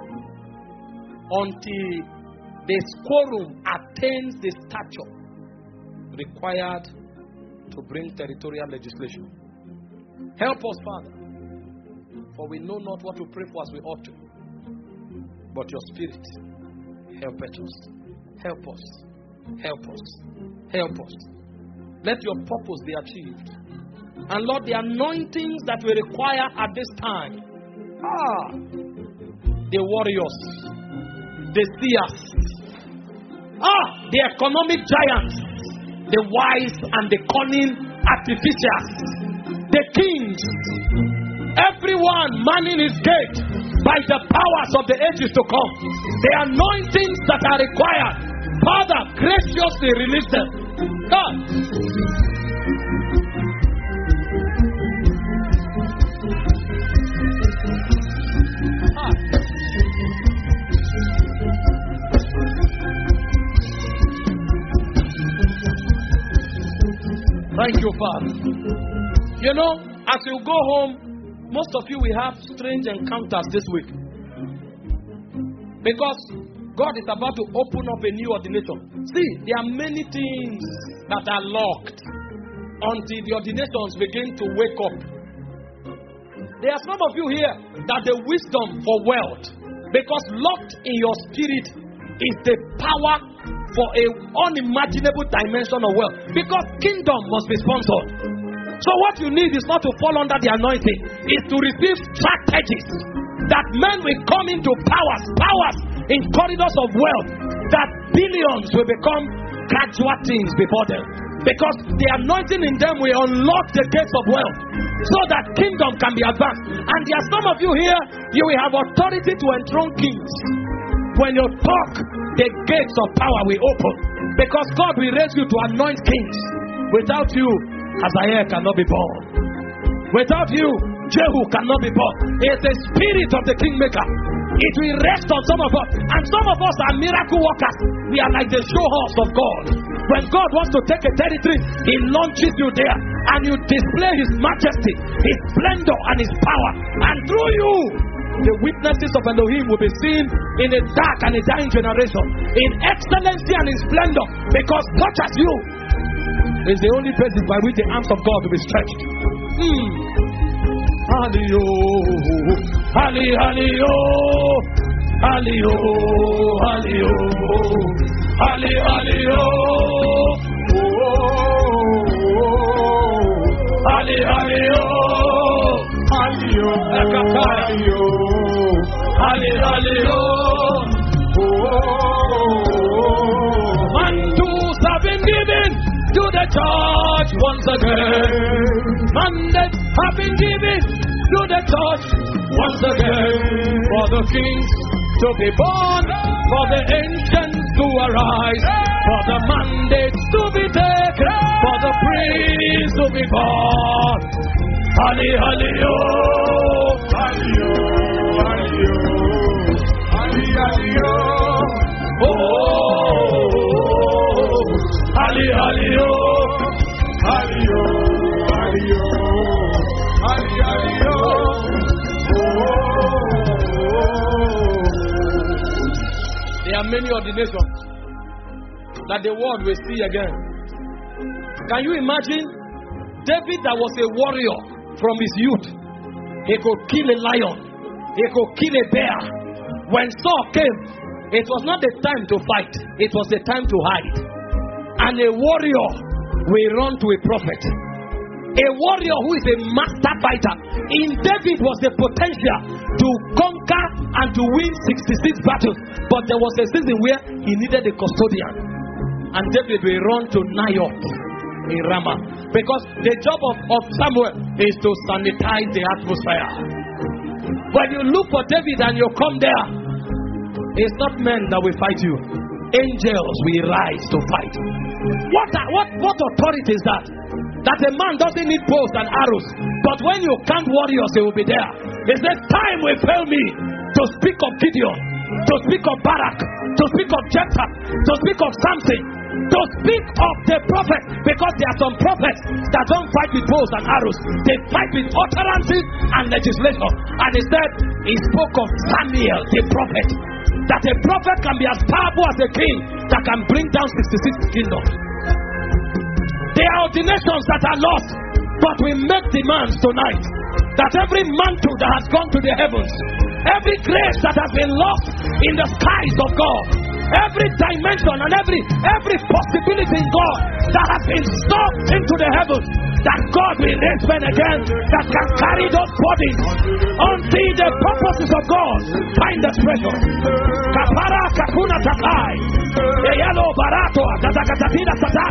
until this quorum attains the stature required to bring territorial legislation. Help us, Father, for we know not what to pray for as we ought to. But your Spirit, help us. Help us. Help us. Help us. Let your purpose be achieved. And Lord, the anointings that we require at this time are the warriors, the seers, ah, the economic giants, the wise and the cunning artificials, the kings, everyone manning his gate by the powers of the ages to come. The anointings that are required, Father, graciously release them. God. Ah. Thank you, Father. You know, as you go home, most of you will have strange encounters this week. Because God is about to open up a new ordination. See, there are many things that are locked until the ordinations begin to wake up. There are some of you here that the wisdom for wealth, because locked in your spirit is the power for a unimaginable dimension of wealth. Because kingdom must be sponsored. So what you need is not to fall under the anointing, is to receive strategies that men will come into powers, powers in corridors of wealth, that billions will become casual things before them. Because the anointing in them will unlock the gates of wealth so that kingdom can be advanced. And there are some of you here, you will have authority to enthrone kings. When you talk, the gates of power will open. Because God will raise you to anoint kings. Without you, Hazael cannot be born. Without you, Jehu cannot be born. It's the spirit of the kingmaker. It will rest on some of us. And some of us are miracle workers. We are like the show horse of God. When God wants to take a territory, He launches you there. And you display His majesty, His splendor and His power. And through you, the witnesses of Elohim will be seen in a dark and a dying generation. In excellency and in splendor. Because such as you is the only basis by which the arms of God will be stretched. Hmm. Halio, Halli, Halio, Halio, Halio, Halli, Halio, Halli, Halio, Halio, Halio, Halli, Halio, mandates have been given to the church once again. Mandates have been given to the church once again. For the kings to be born, for the ancients to arise, for the mandates to be taken, for the priests to be born. Halli, Halio, Halio, Halio, Halli, Halio, oh, Halli, Halio, Halio, Halio, Halli, Halio, oh. There are many ordinations that the world will see again. Can you imagine David, that was a warrior from his youth? He could kill a lion, he could kill a bear. When Saul came, it was not the time to fight, it was the time to hide. And a warrior will run to a prophet. A warrior who is a master fighter. In David was the potential to conquer and to win sixty-six battles. But there was a season where he needed a custodian. and David will run to Naioth in Ramah. Because the job of, of Samuel is to sanitize the atmosphere. When you look for David and you come there, it's not men that will fight you. Angels will rise to fight. What, what, what authority is that? That a man doesn't need bows and arrows, but when you count warriors, they will be there. He said, time will fail me to speak of Gideon, to speak of Barak, to speak of Jephthah, to speak of Samson, to speak of the prophet, because there are some prophets that don't fight with bows and arrows. They fight with utterances and legislation. And he said, he spoke of Samuel, the prophet, that a prophet can be as powerful as a king that can bring down sixty-six kingdoms. There are ordinations that are lost, but we make demands tonight that every mantle that has gone to the heavens, every grace that has been lost in the skies of God, every dimension and every every possibility in God that has been stuffed into the heavens, that God will raise men again that can carry those bodies until the purposes of God find expression. Kapara kakuna takai, eyalo barato tatakatina tata.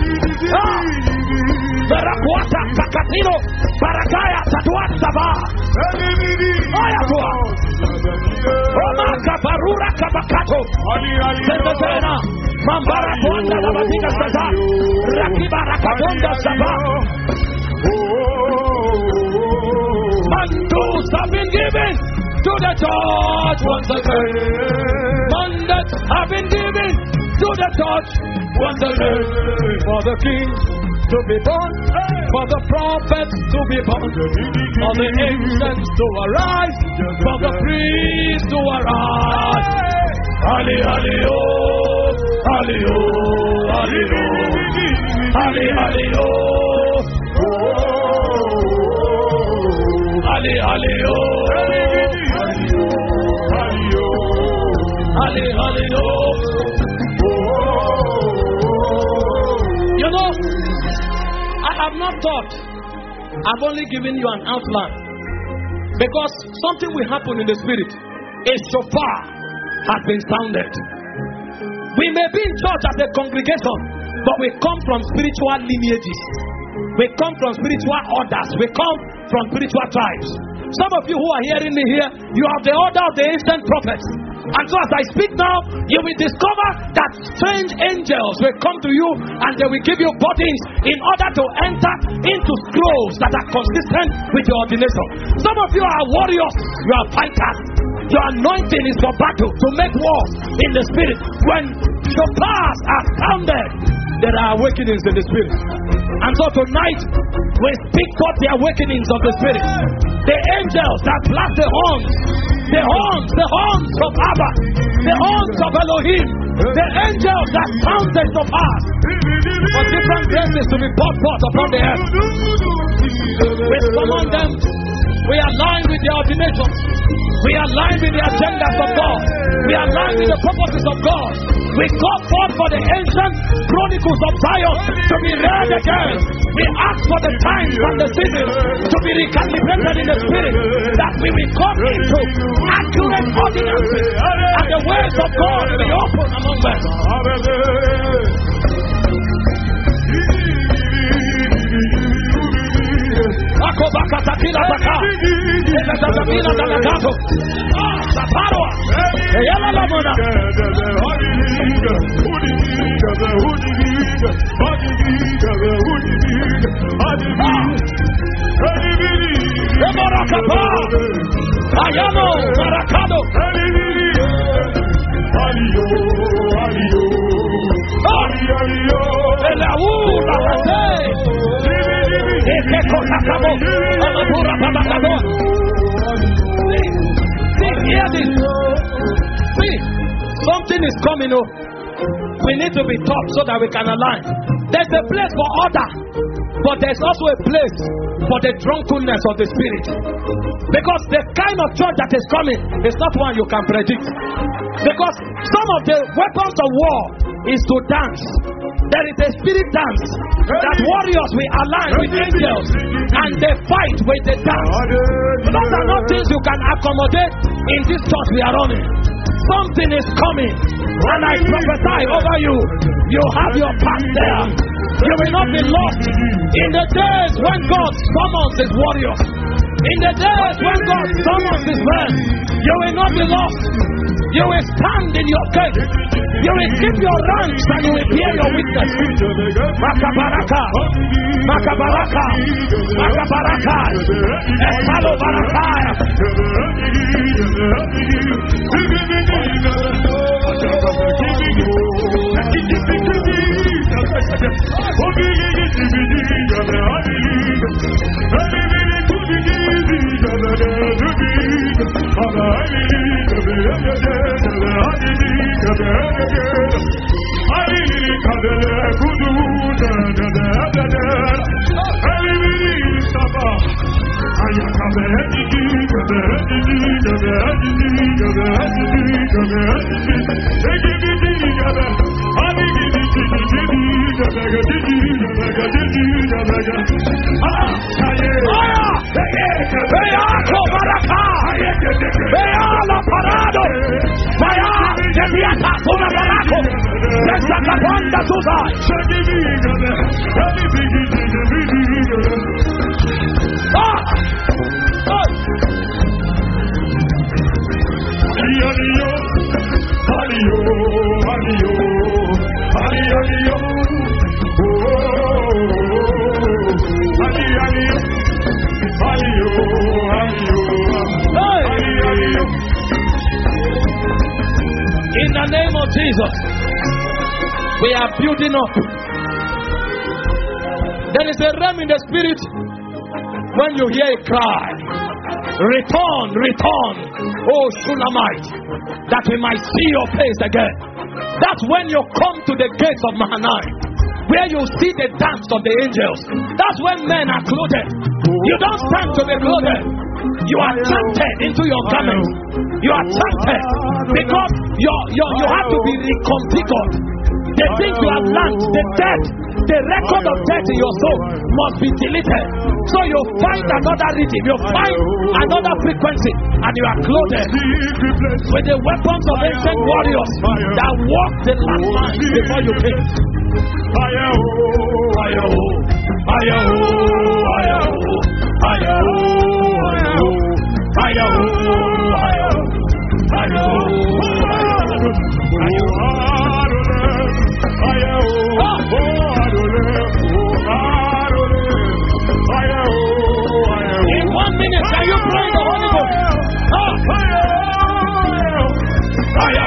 Barakwata kakatino barakaya tatuat saba. Ayatua. Roma kabarura kabakato. Sentena mambara konda labatika saba. Rakibara kabonda saba. Mandus have been given to the church once again. Mandats have been given to the church once again. For the king to be born, for the prophets to be born, for the ancients to arise, for the priests to arise. Ali, ali, oh, ali, oh, ali, oh, ali, ali, oh, ali, ali, oh, ali, ali, oh. You know, I have not thought. I've only given you an outline. Because something will happen in the spirit. A shofar has been sounded. We may be in church as a congregation, but we come from spiritual lineages. We come from spiritual orders. We come from spiritual tribes. Some of you who are hearing me here, you have the order of the ancient prophets. And so as I speak now, you will discover that strange angels will come to you and they will give you bodies in order to enter into scrolls that are consistent with your ordination. Some of you are warriors, you are fighters. Your anointing is for battle, to make war in the spirit. When shofars are sounded, there are awakenings in the spirit. And so tonight, we speak forth the awakenings of the spirit. The angels that blast the horns, the horns, the horns of Abba, the horns of Elohim, the angels that sound the shofars for different graces to be poured forth upon the earth. We summon them. We align with the ordinations. We align with the agendas of God. We align with the purposes of God. We call forth for the ancient chronicles of Zion to be read again. We ask for the times and the seasons to be recalibrated in the spirit, that we will come into accurate ordinances and the ways of God will be open among men. Akobakatakila baka, Ekatabina Dalakato, Saparwa, Yala Lamona. Eborakapa, Ayano, Marakado, Alio, Alio, Alio, Elau, Lahate. See, hear this. See, something is coming up. We need to be taught so that we can align. There's a place for order, but there's also a place for the drunkenness of the spirit. Because the kind of church that is coming is not one you can predict. Because some of the weapons of war is to dance. There is a spirit dance that warriors will align with angels and they fight with the dance. Those are not things you can accommodate in this church we are running. Something is coming And I prophesy over you, you have your part there. You will not be lost in the days when God summons his warriors. In the days when God summons his men, you will not be lost. You will stand in your gate. You will keep your ranks and you will bear your witness. Makabaraka, Makabaraka, Makabaraka, Esalo Barakaya. In the name of Jesus, we are building up. There is a realm in the spirit when you hear a cry, return, return, oh Shulamite, that we might see your face again. That's when you come to the gates of Mahanaim, where you see the dance of the angels. That's when men are clothed. You don't stand to be clothed. You are chanted into your garments. You are chanted because your, your, you have to be reconfigured. The things you have learned, the death, the record of death in your soul must be deleted. So you find another rhythm, you find another frequency, and you are clothed with the weapons of ancient warriors that walk the landmines before you came. Fire, oh, fire, oh, fire, oh, fire, oh, fire, oh, fire, oh, fire, in one minute, can you pray the Holy Ghost? Ah, fire, fire,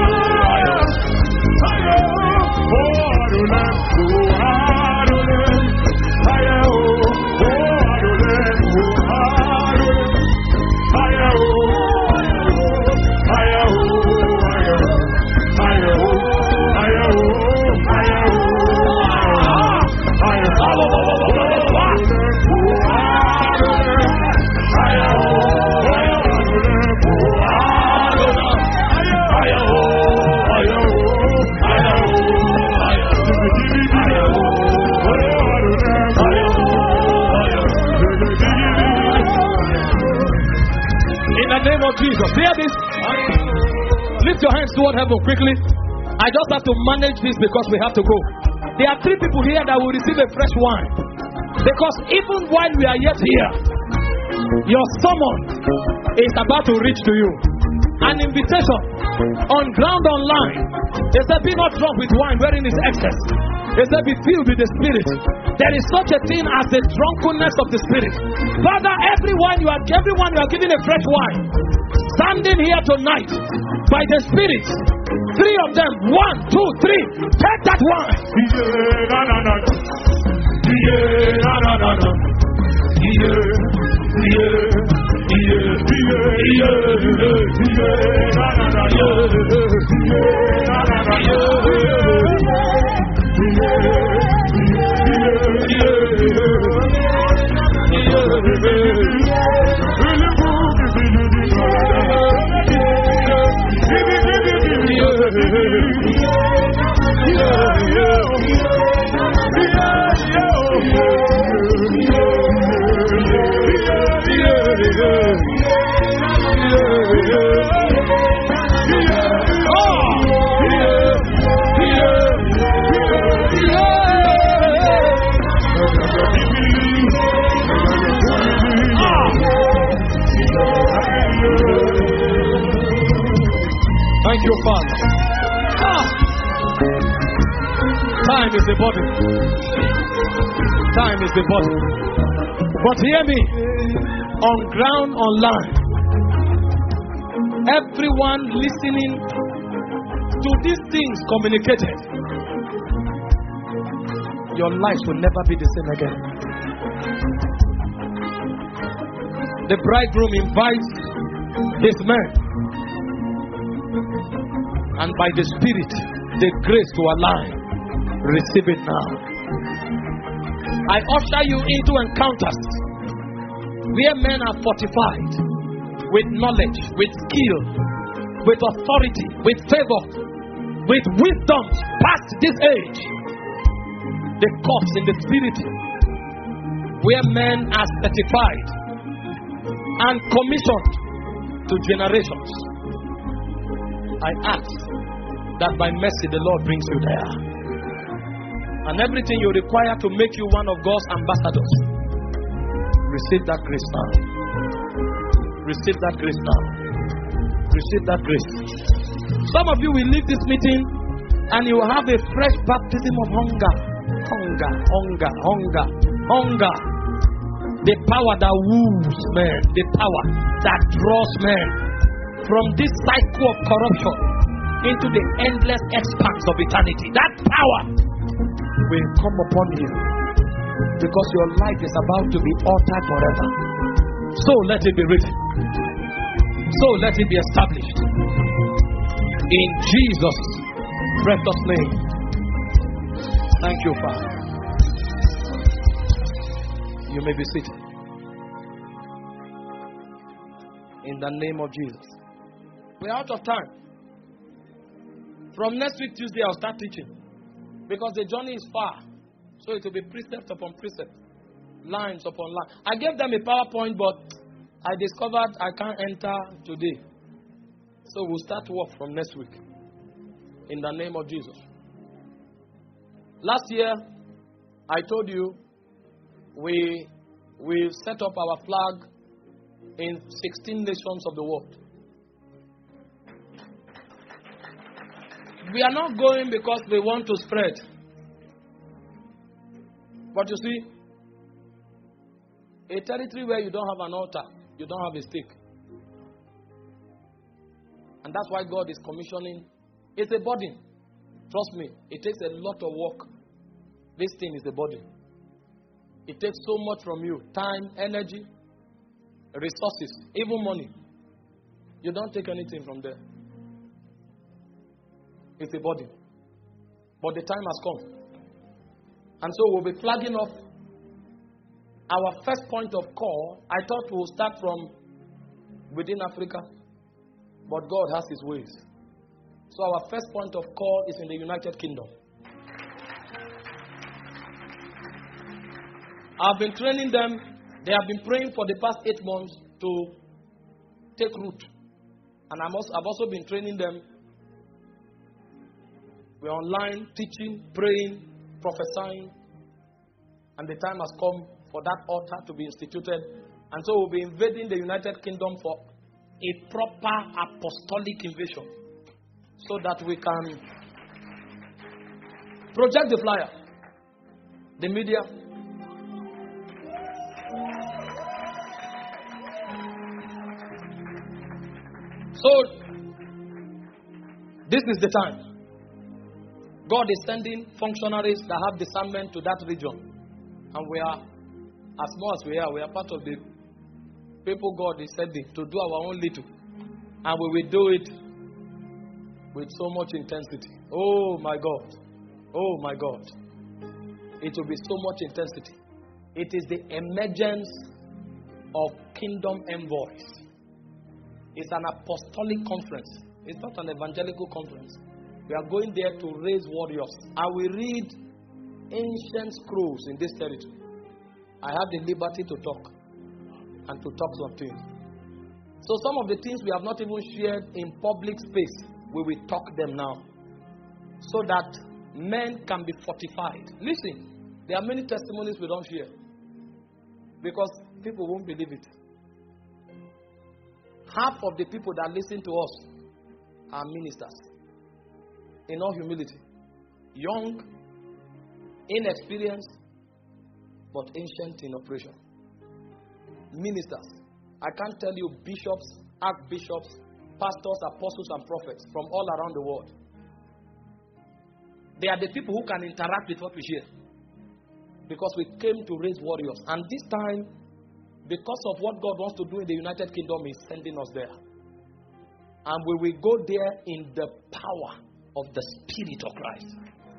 Jesus. Hear this. Lift your hands toward heaven quickly. I just have to manage this because we have to go. There are three people here that will receive a fresh wine. Because even while we are yet here, your summon is about to reach to you. An invitation on ground online. They said, be not drunk with wine wherein is excess. They said, be filled with the Spirit. There is such a thing as the drunkenness of the Spirit. Father, everyone you are, everyone you are giving a fresh wine. Standing here tonight by the Spirit, three of them, one, two, three, take that wine. you, Father. Ah. Time is a body. Time is a body. But hear me. On ground, online, everyone listening to these things communicated, your life will never be the same again. The bridegroom invites his men, and by the Spirit, the grace to align. Receive it now. I usher you into encounters where men are fortified with knowledge, with skill, with authority, with favor, with wisdom past this age. The course in the Spirit, where men are certified and commissioned to generations. I ask that by mercy the Lord brings you there. And everything you require to make you one of God's ambassadors, receive that grace now. Receive that grace now. Receive that grace. Some of you will leave this meeting and you will have a fresh baptism of hunger. Hunger, hunger, hunger, hunger. The power that woos men, the power that draws men from this cycle of corruption into the endless expanse of eternity. That power will come upon you because your life is about to be altered forever. So let it be written. So let it be established. In Jesus' precious name. Thank you, Father. You may be seated. In the name of Jesus. We're out of time. From next week, Tuesday, I'll start teaching. Because the journey is far. So it will be precept upon precept. Lines upon lines. I gave them a PowerPoint, but I discovered I can't enter today. So we'll start work from next week. In the name of Jesus. Last year, I told you, we, we set up our flag in sixteen nations of the world. We are not going because we want to spread. But you see, a territory where you don't have an altar, you don't have a stake. And that's why God is commissioning. It's a burden. Trust me, it takes a lot of work. This thing is a burden. It takes so much from you. Time, energy, resources, even money. You don't take anything from there. It's a burden. But the time has come. And so we'll be flagging off. Our first point of call, I thought we'll start from within Africa. But God has His ways. So our first point of call is in the United Kingdom. I've been training them. They have been praying for the past eight months to take root. And I'm also, I've also been training them. We're online, teaching, praying, prophesying. And the time has come for that altar to be instituted. And so we'll be invading the United Kingdom for a proper apostolic invasion. So that we can project the flyer. The media. So, this is the time. God is sending functionaries that have discernment to that region. And we are, as small as we are, we are part of the people God is sending to do our own little. And we will do it with so much intensity. Oh my God. Oh my God. It will be so much intensity. It is the emergence of kingdom envoys. It's an apostolic conference. It's not an evangelical conference. We are going there to raise warriors. I will read ancient scrolls in this territory. I have the liberty to talk and to talk some things. So some of the things we have not even shared in public space, we will talk them now. So that men can be fortified. Listen, there are many testimonies we don't share. Because people won't believe it. Half of the people that listen to us are ministers. In all humility. Young, inexperienced, but ancient in operation. Ministers. I can't tell you bishops, archbishops, pastors, apostles, and prophets from all around the world. They are the people who can interact with what we hear. Because we came to raise warriors. And this time, because of what God wants to do in the United Kingdom, He's sending us there. And we will go there in the power of the Spirit of Christ.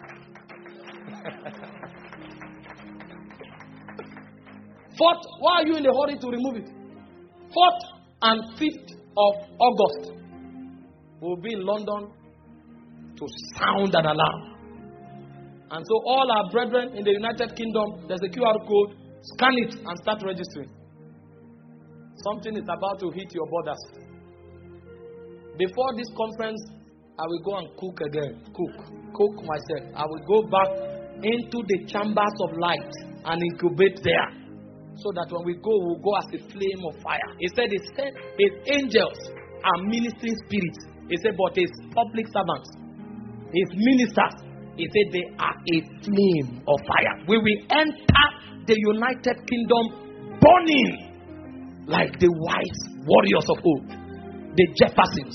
Fourth, why are you in a hurry to remove it? Fourth and fifth of August, we'll be in London to sound an alarm. And so all our brethren in the United Kingdom, there's a Q R code, scan it and start registering. Something is about to hit your borders. Before this conference, I will go and cook again. Cook. Cook myself. I will go back into the chambers of light and incubate there. So that when we go, we'll go as a flame of fire. He said, he said his angels are ministering spirits. He said, but his public servants, his ministers, he said they are a flame of fire. We will enter the United Kingdom burning like the wise warriors of old, the Jeffersons.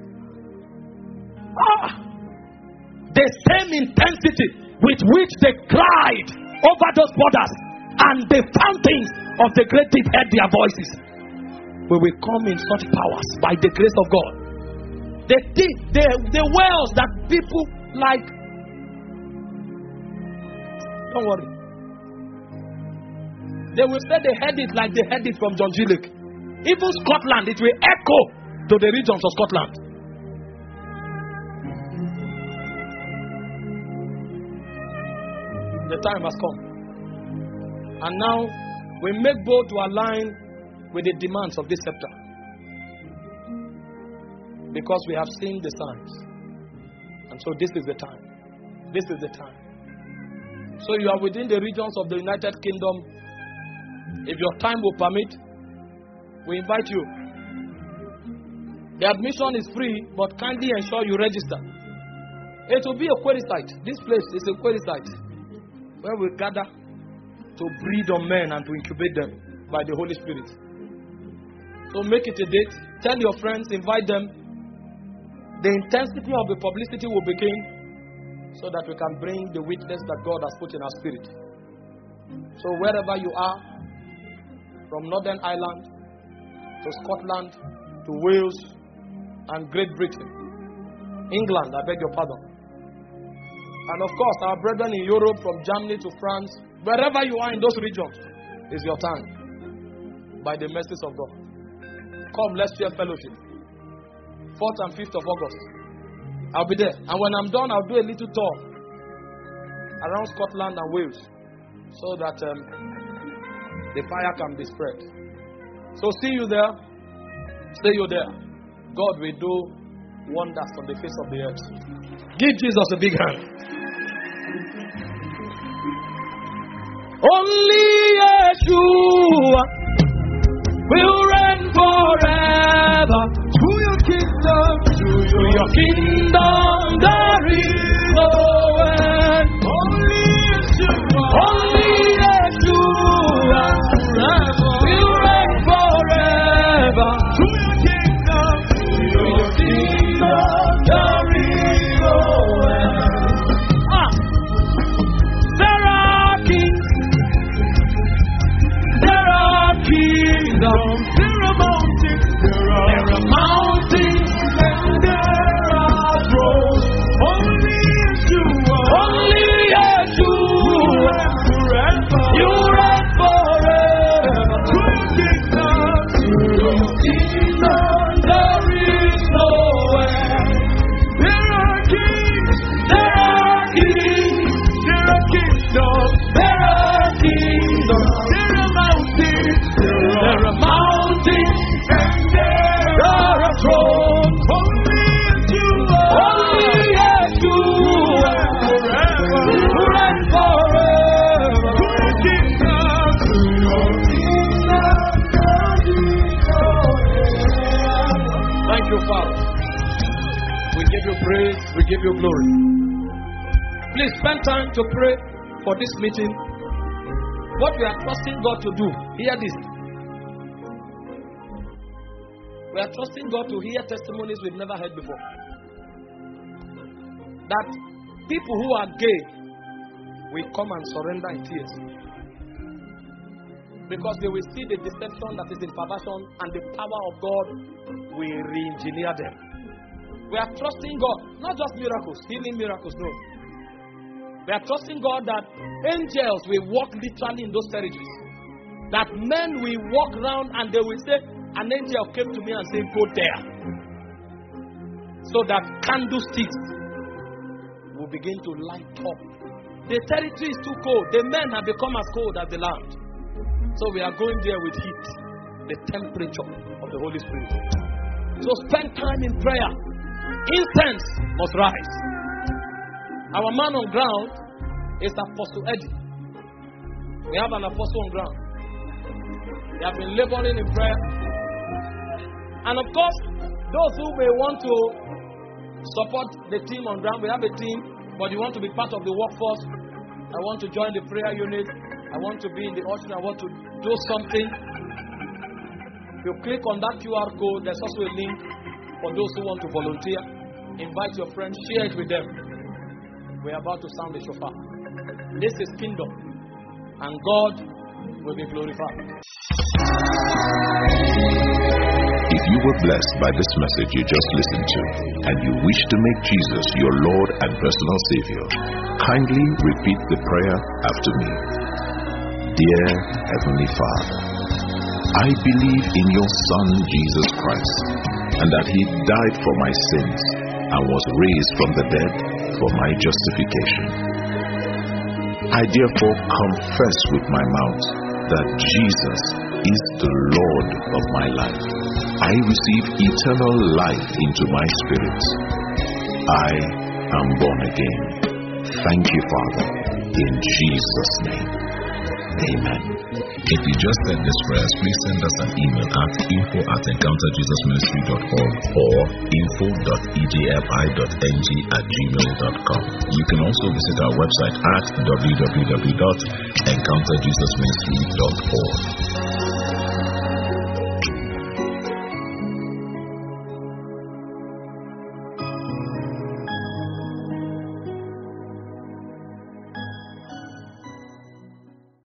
Ah, the same intensity with which they cried over those borders, and the fountains of the great deep heard their voices. We will come in such powers by the grace of God. The, the, the wells that people like. Don't worry. They will say they heard it like they heard it from John G. Lake. Even Scotland, it will echo to the regions of Scotland. The time has come. And now, we make bold to align with the demands of this scepter. Because we have seen the signs. And so this is the time. This is the time. So you are within the regions of the United Kingdom. If your time will permit, we invite you. The admission is free, but kindly ensure you register. It will be a query site. This place is a query site where we gather to breed on men and to incubate them by the Holy Spirit. So make it a date. Tell your friends, invite them. The intensity of the publicity will begin so that we can bring the witness that God has put in our spirit. So wherever you are, from Northern Ireland to Scotland to Wales and Great Britain, England, I beg your pardon. And of course, our brethren in Europe, from Germany to France, wherever you are in those regions, is your time. By the mercies of God. Come, let's share fellowship. fourth and fifth of August. I'll be there. And when I'm done, I'll do a little tour around Scotland and Wales so that um, the fire can be spread. So see you there. Stay you there. God will do wonders on the face of the earth. Give Jesus a big hand. Only Yeshua will reign forever. To your kingdom, to your, your kingdom, there is no end. Only Yeshua, only Yeshua will reign forever. To your kingdom, to your kingdom, there is no end. Ah, there are kings. Kingdom, there are mountains, there are, there are mountains, and there are thrones. We give you glory. Please spend time to pray for this meeting. What we are trusting God to do, hear this. We are trusting God to hear testimonies we've never heard before. That people who are gay will come and surrender in tears. Because they will see the deception that is in perversion, and the power of God will re-engineer them. We are trusting God, not just miracles, healing miracles, no. We are trusting God that angels will walk literally in those territories. That men will walk around and they will say, an angel came to me and said, go there. So that candlesticks will begin to light up. The territory is too cold. The men have become as cold as the land. So we are going there with heat, the temperature of the Holy Spirit. So spend time in prayer. Incense must rise. Our man on ground is Apostle Eddie. We have an apostle on ground. We have been laboring in prayer. And of course, those who may want to support the team on ground, we have a team, but you want to be part of the workforce. I want to join the prayer unit. I want to be in the ocean. I want to do something. If you click on that Q R code, there's also a link for those who want to volunteer. Invite your friends, share it with them. We're about to sound the shofar. This is kingdom, and God will be glorified. If you were blessed by this message you just listened to, and you wish to make Jesus your Lord and personal Savior, kindly repeat the prayer after me. Dear Heavenly Father, I believe in your Son Jesus Christ, and that He died for my sins and was raised from the dead for my justification. I therefore confess with my mouth that Jesus is the Lord of my life. I receive eternal life into my spirit. I am born again. Thank you, Father, in Jesus' name. Amen. If you just said this prayers, please send us an email at info at encounter jesus ministry dot org or info dot e j f i dot n g at gmail dot com. You can also visit our website at w w w dot encounter jesus ministry dot org.